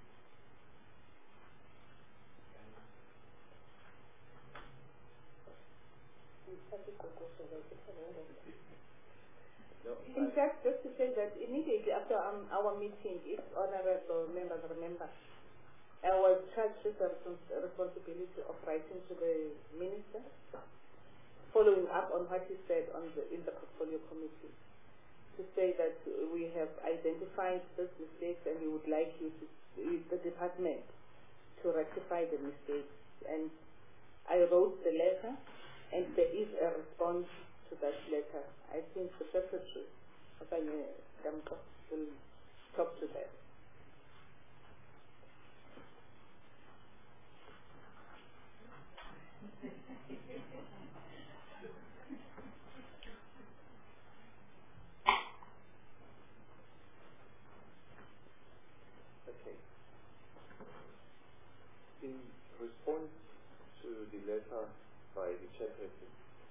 In fact, just to say that immediately after our meeting, if honorable members remember, I was charged with the responsibility of writing to the minister, following up on what he said in the portfolio committee, to say that we have identified these mistakes and we would like you to, the department, to rectify the mistakes. And I wrote the letter, and there is a response to that letter. I think the secretary, Apanye Damko, will talk to that. Okay. In response to the letter by the chairperson,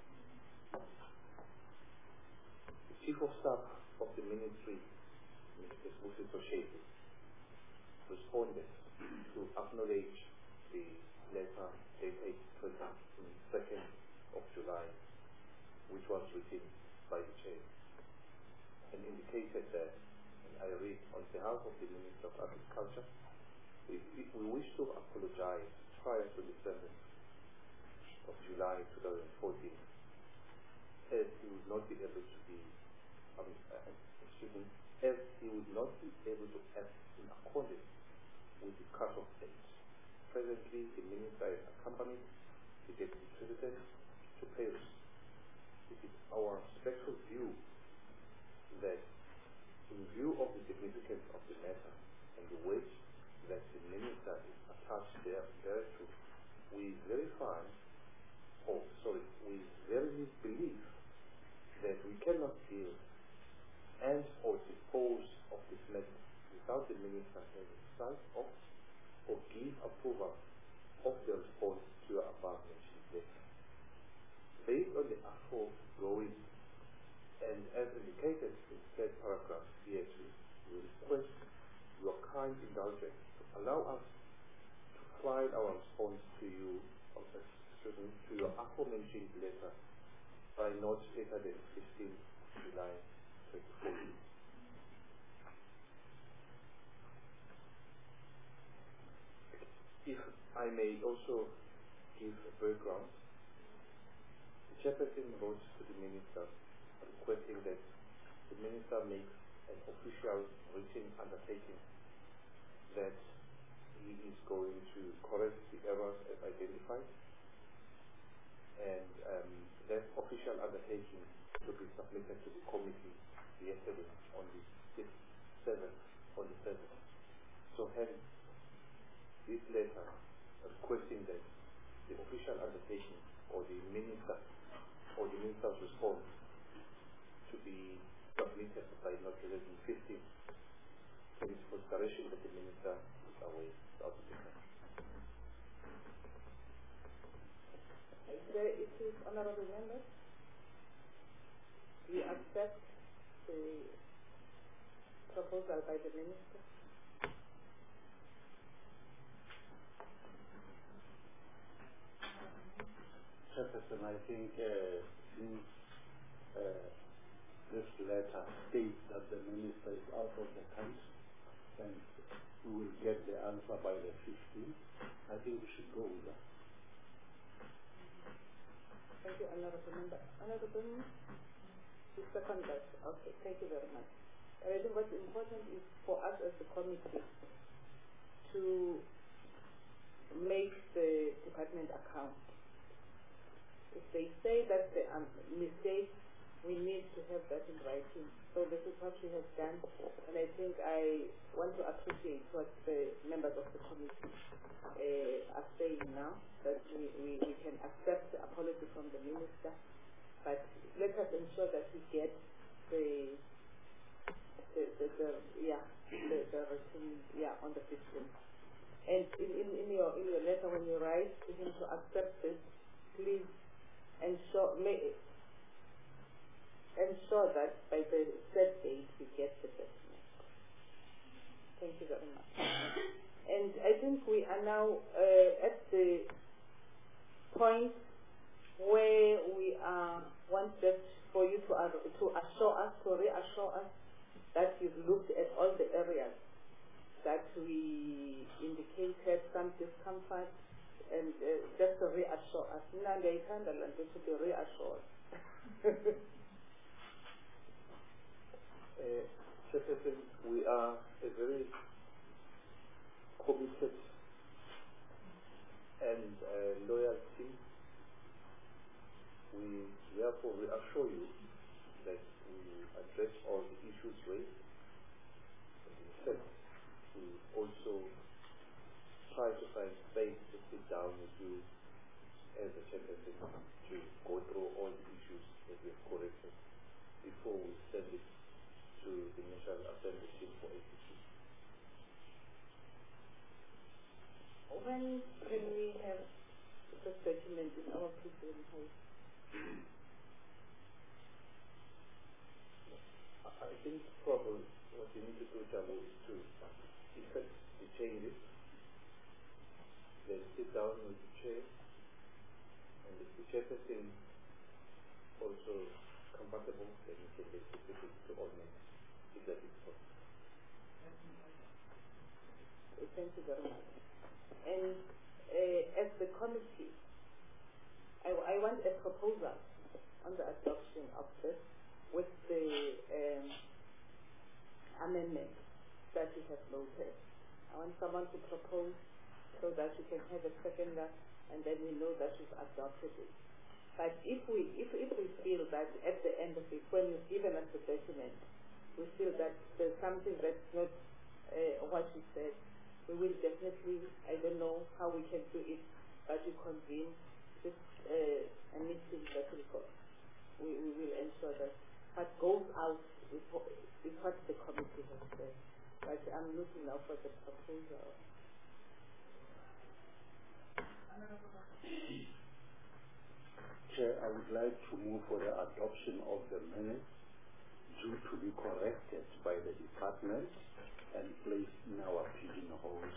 the Chief of Staff of the Ministry, Mr. Sbusiso Sheki, responded to acknowledge the letter dated 22nd of July, which was written by the Chair, and indicated that, and I read, on behalf of the Minister of Agriculture, we wish to apologize prior to the 7th of July 2014, as he would not be able to be, as he would not be able to act in accordance with the cut-off date. Presently, the Minister is accompanied the Deputy President to Paris. It is our respectful view that, in view of the significance of the matter and the weight that the Minister is attached thereto, we verily believe that we cannot deal and or dispose of this matter without the Minister having sight of or give approval of the response to your above-mentioned letter. Based on the aforegoing, and as indicated in said paragraph here, we request your kind indulgence to allow us to file our response to you, to your aforementioned letter, by not later than 15 July 2014. If I may also give a background, the chairperson wrote to the Minister requesting that the Minister makes an official written undertaking that he is going to correct the errors as identified, and that official undertaking to be submitted to the committee yesterday on the 7th. So hence, this letter requesting that the official undertaking or the minister's response to be submitted by not less than 15, to his consideration that the minister is away out of the country. There it is, honorable members. Do you accept the proposal by the minister? Chairperson, I think since this letter states that the minister is out of the country, and we will get the answer by the 15th. I think we should go with that. Thank you, Honorable Member. Honorable Member? You second that. Okay, thank you very much. And I think what's important is for us as a committee to make the department account. If they say that there are mistakes, we need to have that in writing. So this is what we have done, and I think I want to appreciate what the members of the committee are saying now, that we can accept the apology from the minister, but let us ensure that we get the written on the 15th. And in your letter, when you write to him to accept this, please ensure that by the set date we get the document. Thank you very much. And I think we are now at the point where we want just for you to reassure us that you've looked at all the areas that we indicated some discomfort, and just to reassure us. They should be reassured. Chairperson, we are a very committed and loyal team. We therefore reassure you that we address all the issues raised. And in fact, we also try to find space to sit down with you as a chairperson to go through all the issues that we have corrected before we send it to the National Assembly team for execution. When can we have this document in our presentation? I think probably what you need to do, Jabu, is to effect the changes, then sit down with the chair, and if the chairperson also compatible, then you can basically put it to all members. If that is possible. Thank you very much. And as the committee, I want a proposal on the adoption of this with the amendment that we have noted. I want someone to propose so that we can have a seconder, and then we know that we've adopted it. But if we feel that at the end of it, when you've given us the document, we feel that there's something that's not what you said, we will definitely, I don't know how we can do it, but we convene just a meeting that we will ensure that what goes out is what the committee has said. But I'm looking now for the proposal. Chair, I would like to move for the adoption of the minutes due to be corrected by the department and placed in our pigeonholes.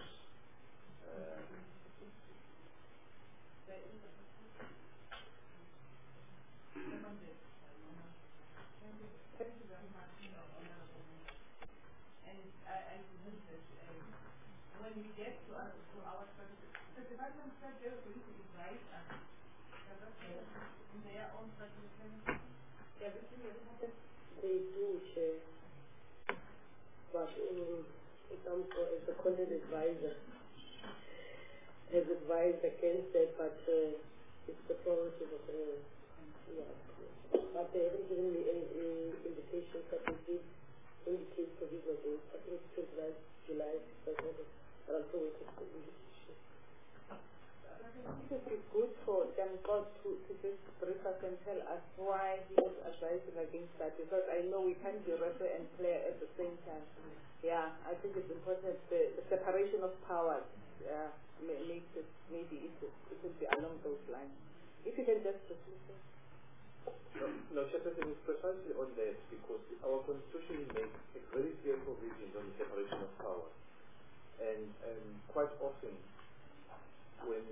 When we get to our the department said they were going to invite us in their own presentation. Everything that happens. They do, Chair. But it comes as a content advisor. Has advised against that, but it's the prerogative of the But they haven't given me any indications that they did indicate provisional date. I think it's 29th July, but I'm still waiting for the indication. It would be good for them God to just brief us and tell us why he was advising against that, because I know we can't be referee and player at the same time. Yeah, I think it's important, the separation of powers makes it, maybe it will be along those lines. If you can just listen. No, Chairperson, is precisely on that because our Constitution makes a very clear provision on the separation of power. And quite often, when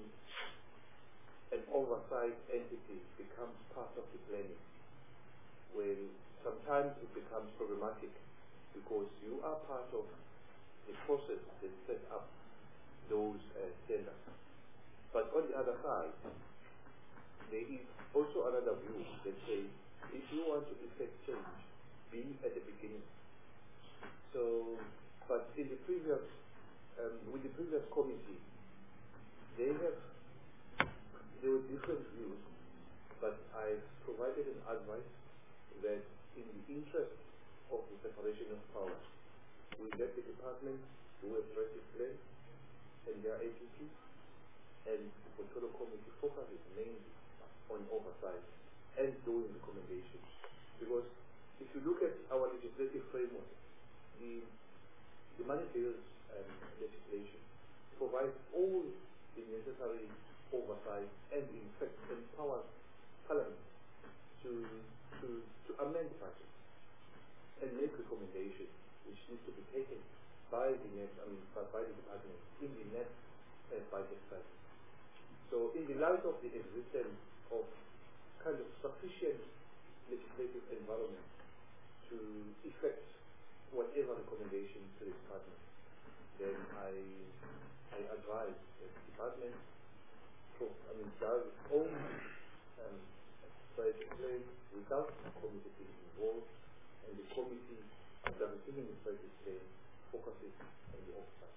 an oversight entity becomes part of the planning, when sometimes it becomes problematic because you are part of the process that set up those standards. But on the other side, there is also another view that says if you want to effect change, be at the beginning. So, but in the previous, with the previous committee, there were different views, but I provided an advice that in the interest of the separation of powers, we let the department do a strategic plan and their agency, and the control committee focuses mainly on oversight and doing recommendations. Because if you look at our legislative framework, the money bills legislation provides all the necessary oversight and in fact empowers Parliament to amend budgets and make recommendations which need to be taken by the by the department in the next budget cycle. So in the light of the existence of kind of sufficient legislative environment to effect whatever recommendation to the department, then I advise that the department does its own strategic plan without the committee being involved, and the committee, after receiving the strategic plan, focuses on the oversight.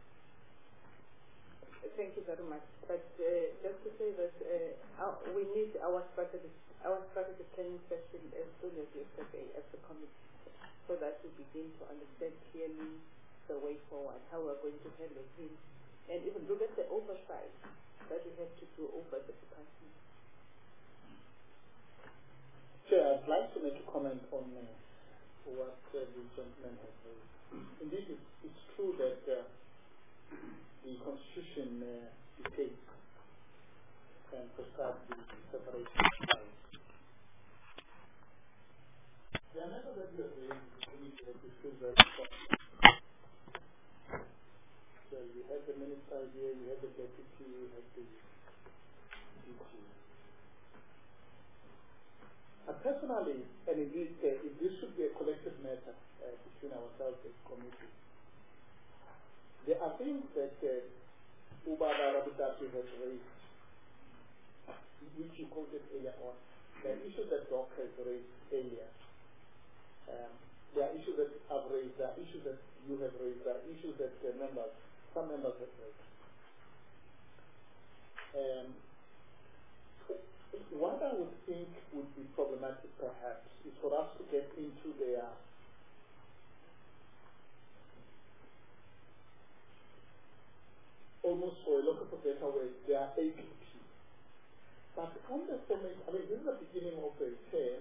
Thank you very much. But just to say that we need our strategic planning session as soon as yesterday as the committee, so that we begin to understand clearly the way forward, how we're going to handle things, and even look at the oversight that we have to do over the department. Chair, I'd like to make a comment on what the gentleman has said. Indeed, it's true that the Constitution dictates and prescribes the separation of powers. The matter that we are raising in the committee that we feel very important. So you have the minister here, you have the deputy, you have the DG. Personally, and indeed, this should be a collective matter between ourselves as a committee. There are things that Ubaba Rabutatu has raised, which you quoted earlier on. There are issues that Doc has raised earlier. There are issues that I've raised, there are issues that you have raised, there are issues that some members have raised. What I would think would be problematic perhaps is for us to get into their almost, for a lack of a better way, their APP. But on the formation, this is the beginning of the term,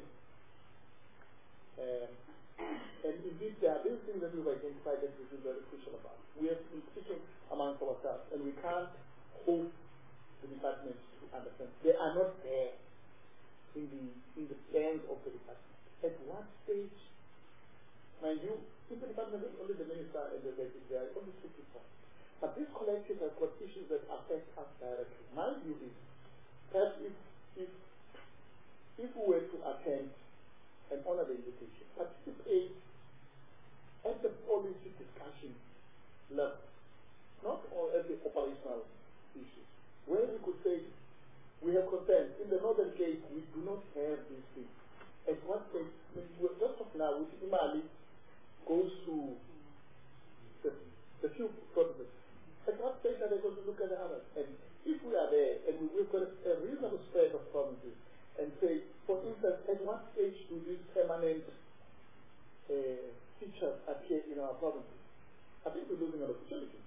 and indeed there are these things that we've identified that we've been very crucial about. We have been speaking amongst ourselves, and we can't hope the department to understand. They are not there in the plans of the department. At what stage, mind you, in the department there's only the minister and the deputy, there are only two people. But this collective has got issues that affect us directly. My view is that if we were to attend and honor the invitation, participate at the policy discussion level, not all at the operational issues, where we could say we have concerns. In the Northern Cape, we do not have these things. At what stage, just of now, with Imali goes to the few provinces. At what stage are they going to look at the others? And if we are there and we've got a reasonable spread of provinces and say, for instance, at what stage do these permanent features appear in our provinces? I think we're losing an opportunity.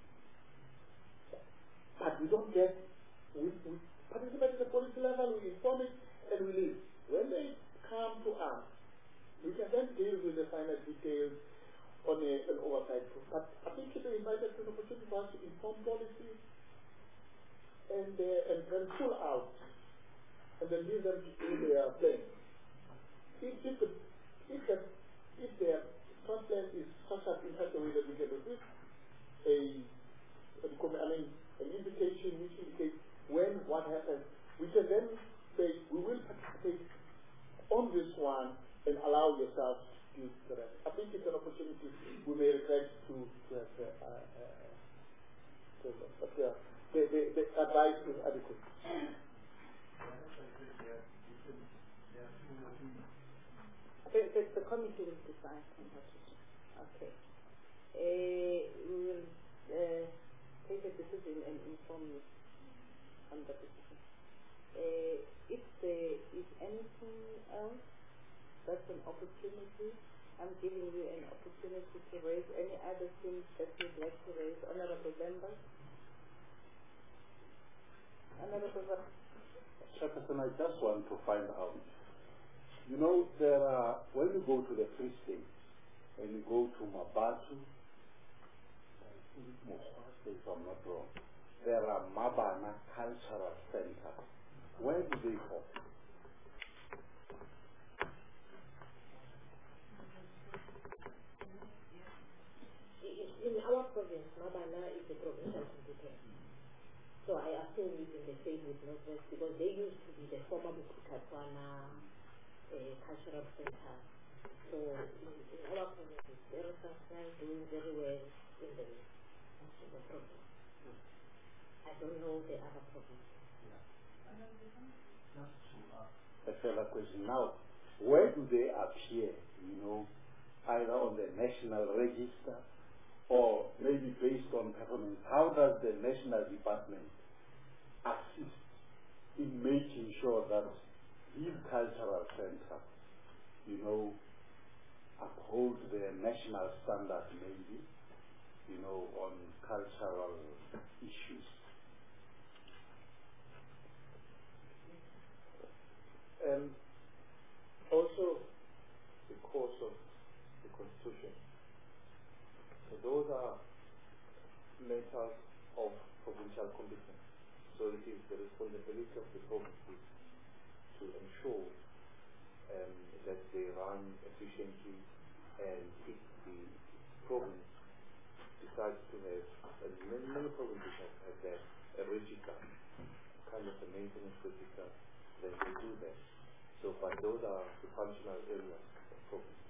But we don't get, we participate at the policy level, we inform it, and we leave. When they come to us, we can then deal with the final details on an oversight. But I think they invited to an opportunity for us to inform policy and then pull out and then leave them to do their plan. If their front plan is structured in such a way that we can receive an indication which indicates when, what happens, we can then say we will participate on this one and allow yourself adequate. The committee will decide on what to do. Okay. We will take a decision and inform you on the decision. If there is anything else, that's an opportunity. I'm giving you an opportunity to raise any other things that you'd like to raise. Honorable members. Honorable members. Chairperson, I just want to find out. You know, there are, when you go to the Free State, and you go to Mabatu, I think Mohwase, if I'm not wrong, there are Mabana Cultural Centers. Where do they fall? In our province, Mabana is a provincial competence. So I assume it's in the same with Northwest because they used to be the former Bukutatswana cultural center. So in our province, there are some doing very well in the province. I don't know the other provinces. A further question. Now, where do they appear, you know, either on the national register or maybe based on performance? How does the national department assist in making sure that these cultural centers, you know, uphold their national standard maybe, you know, on cultural issues? Also, because of the Constitution. So those are matters of provincial competence. So it is the responsibility of the provinces to ensure that they run efficiently, and if the province decides to have, and many provinces have that, a register, kind of a maintenance register, then they do that. So, but those are the functional areas of province.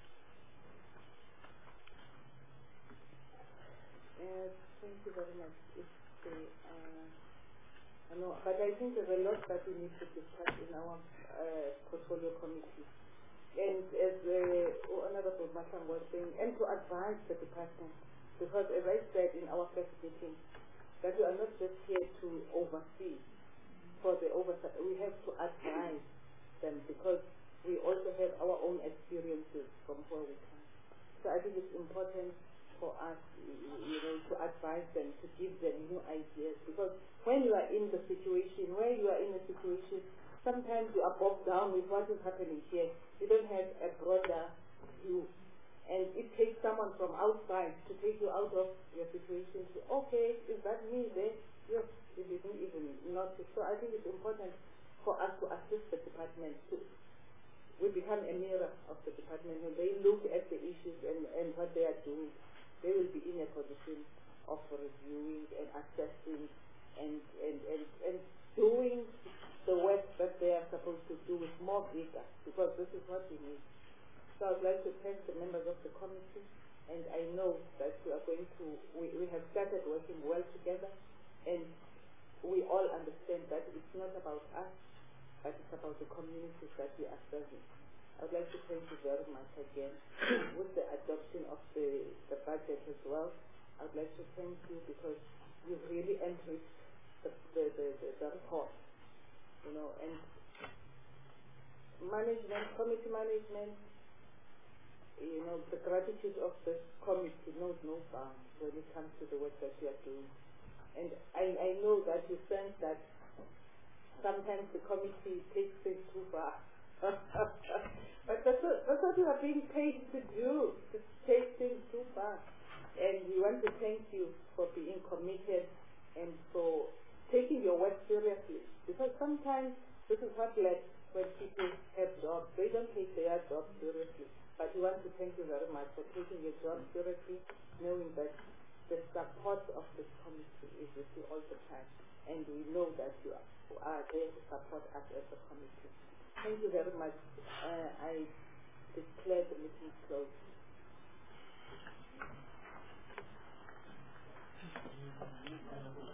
Thank you very much. I know, but I think there's a lot that we need to discuss in our portfolio committee. And as Honorable Masang was saying, and to advise the department, because as I said in our first meeting, that we are not just here to oversee for the oversight, we have to advise them because we also have our own experiences from where we come. So I think it's important for us, you know, to advise them, to give them new ideas. Because when you are in the situation, sometimes you are bogged down with what is happening here. You don't have a broader view. And it takes someone from outside to take you out of your situation. To, okay, is that me there? Yes, it isn't even notice. So I think it's important for us to assist the department to we become a mirror of the department. When they look at the issues and what they are doing, they will be in a position of reviewing and assessing and doing the work that they are supposed to do with more vigor, because this is what we need. So I would like to thank the members of the committee, and I know that we are going to, we have started working well together, and we all understand that it's not about us, but it's about the communities that we are serving. I would like to thank you very much again with the adoption of the budget as well. I would like to thank you because you've really enriched the report, you know, and management, committee management, you know, the gratitude of this committee knows no bounds when it comes to the work that you are doing. And I know that you sense that sometimes the committee takes things too far. But that's what we are being paid to do, to take things too far. And we want to thank you for being committed and for taking your work seriously. Because sometimes this is what led when people have jobs. They don't take their job seriously. But we want to thank you very much for taking your job seriously, knowing that the support of this committee is with you all the time. And we know that you are there to support us as a committee. Thank you very much. I declare the meeting closed.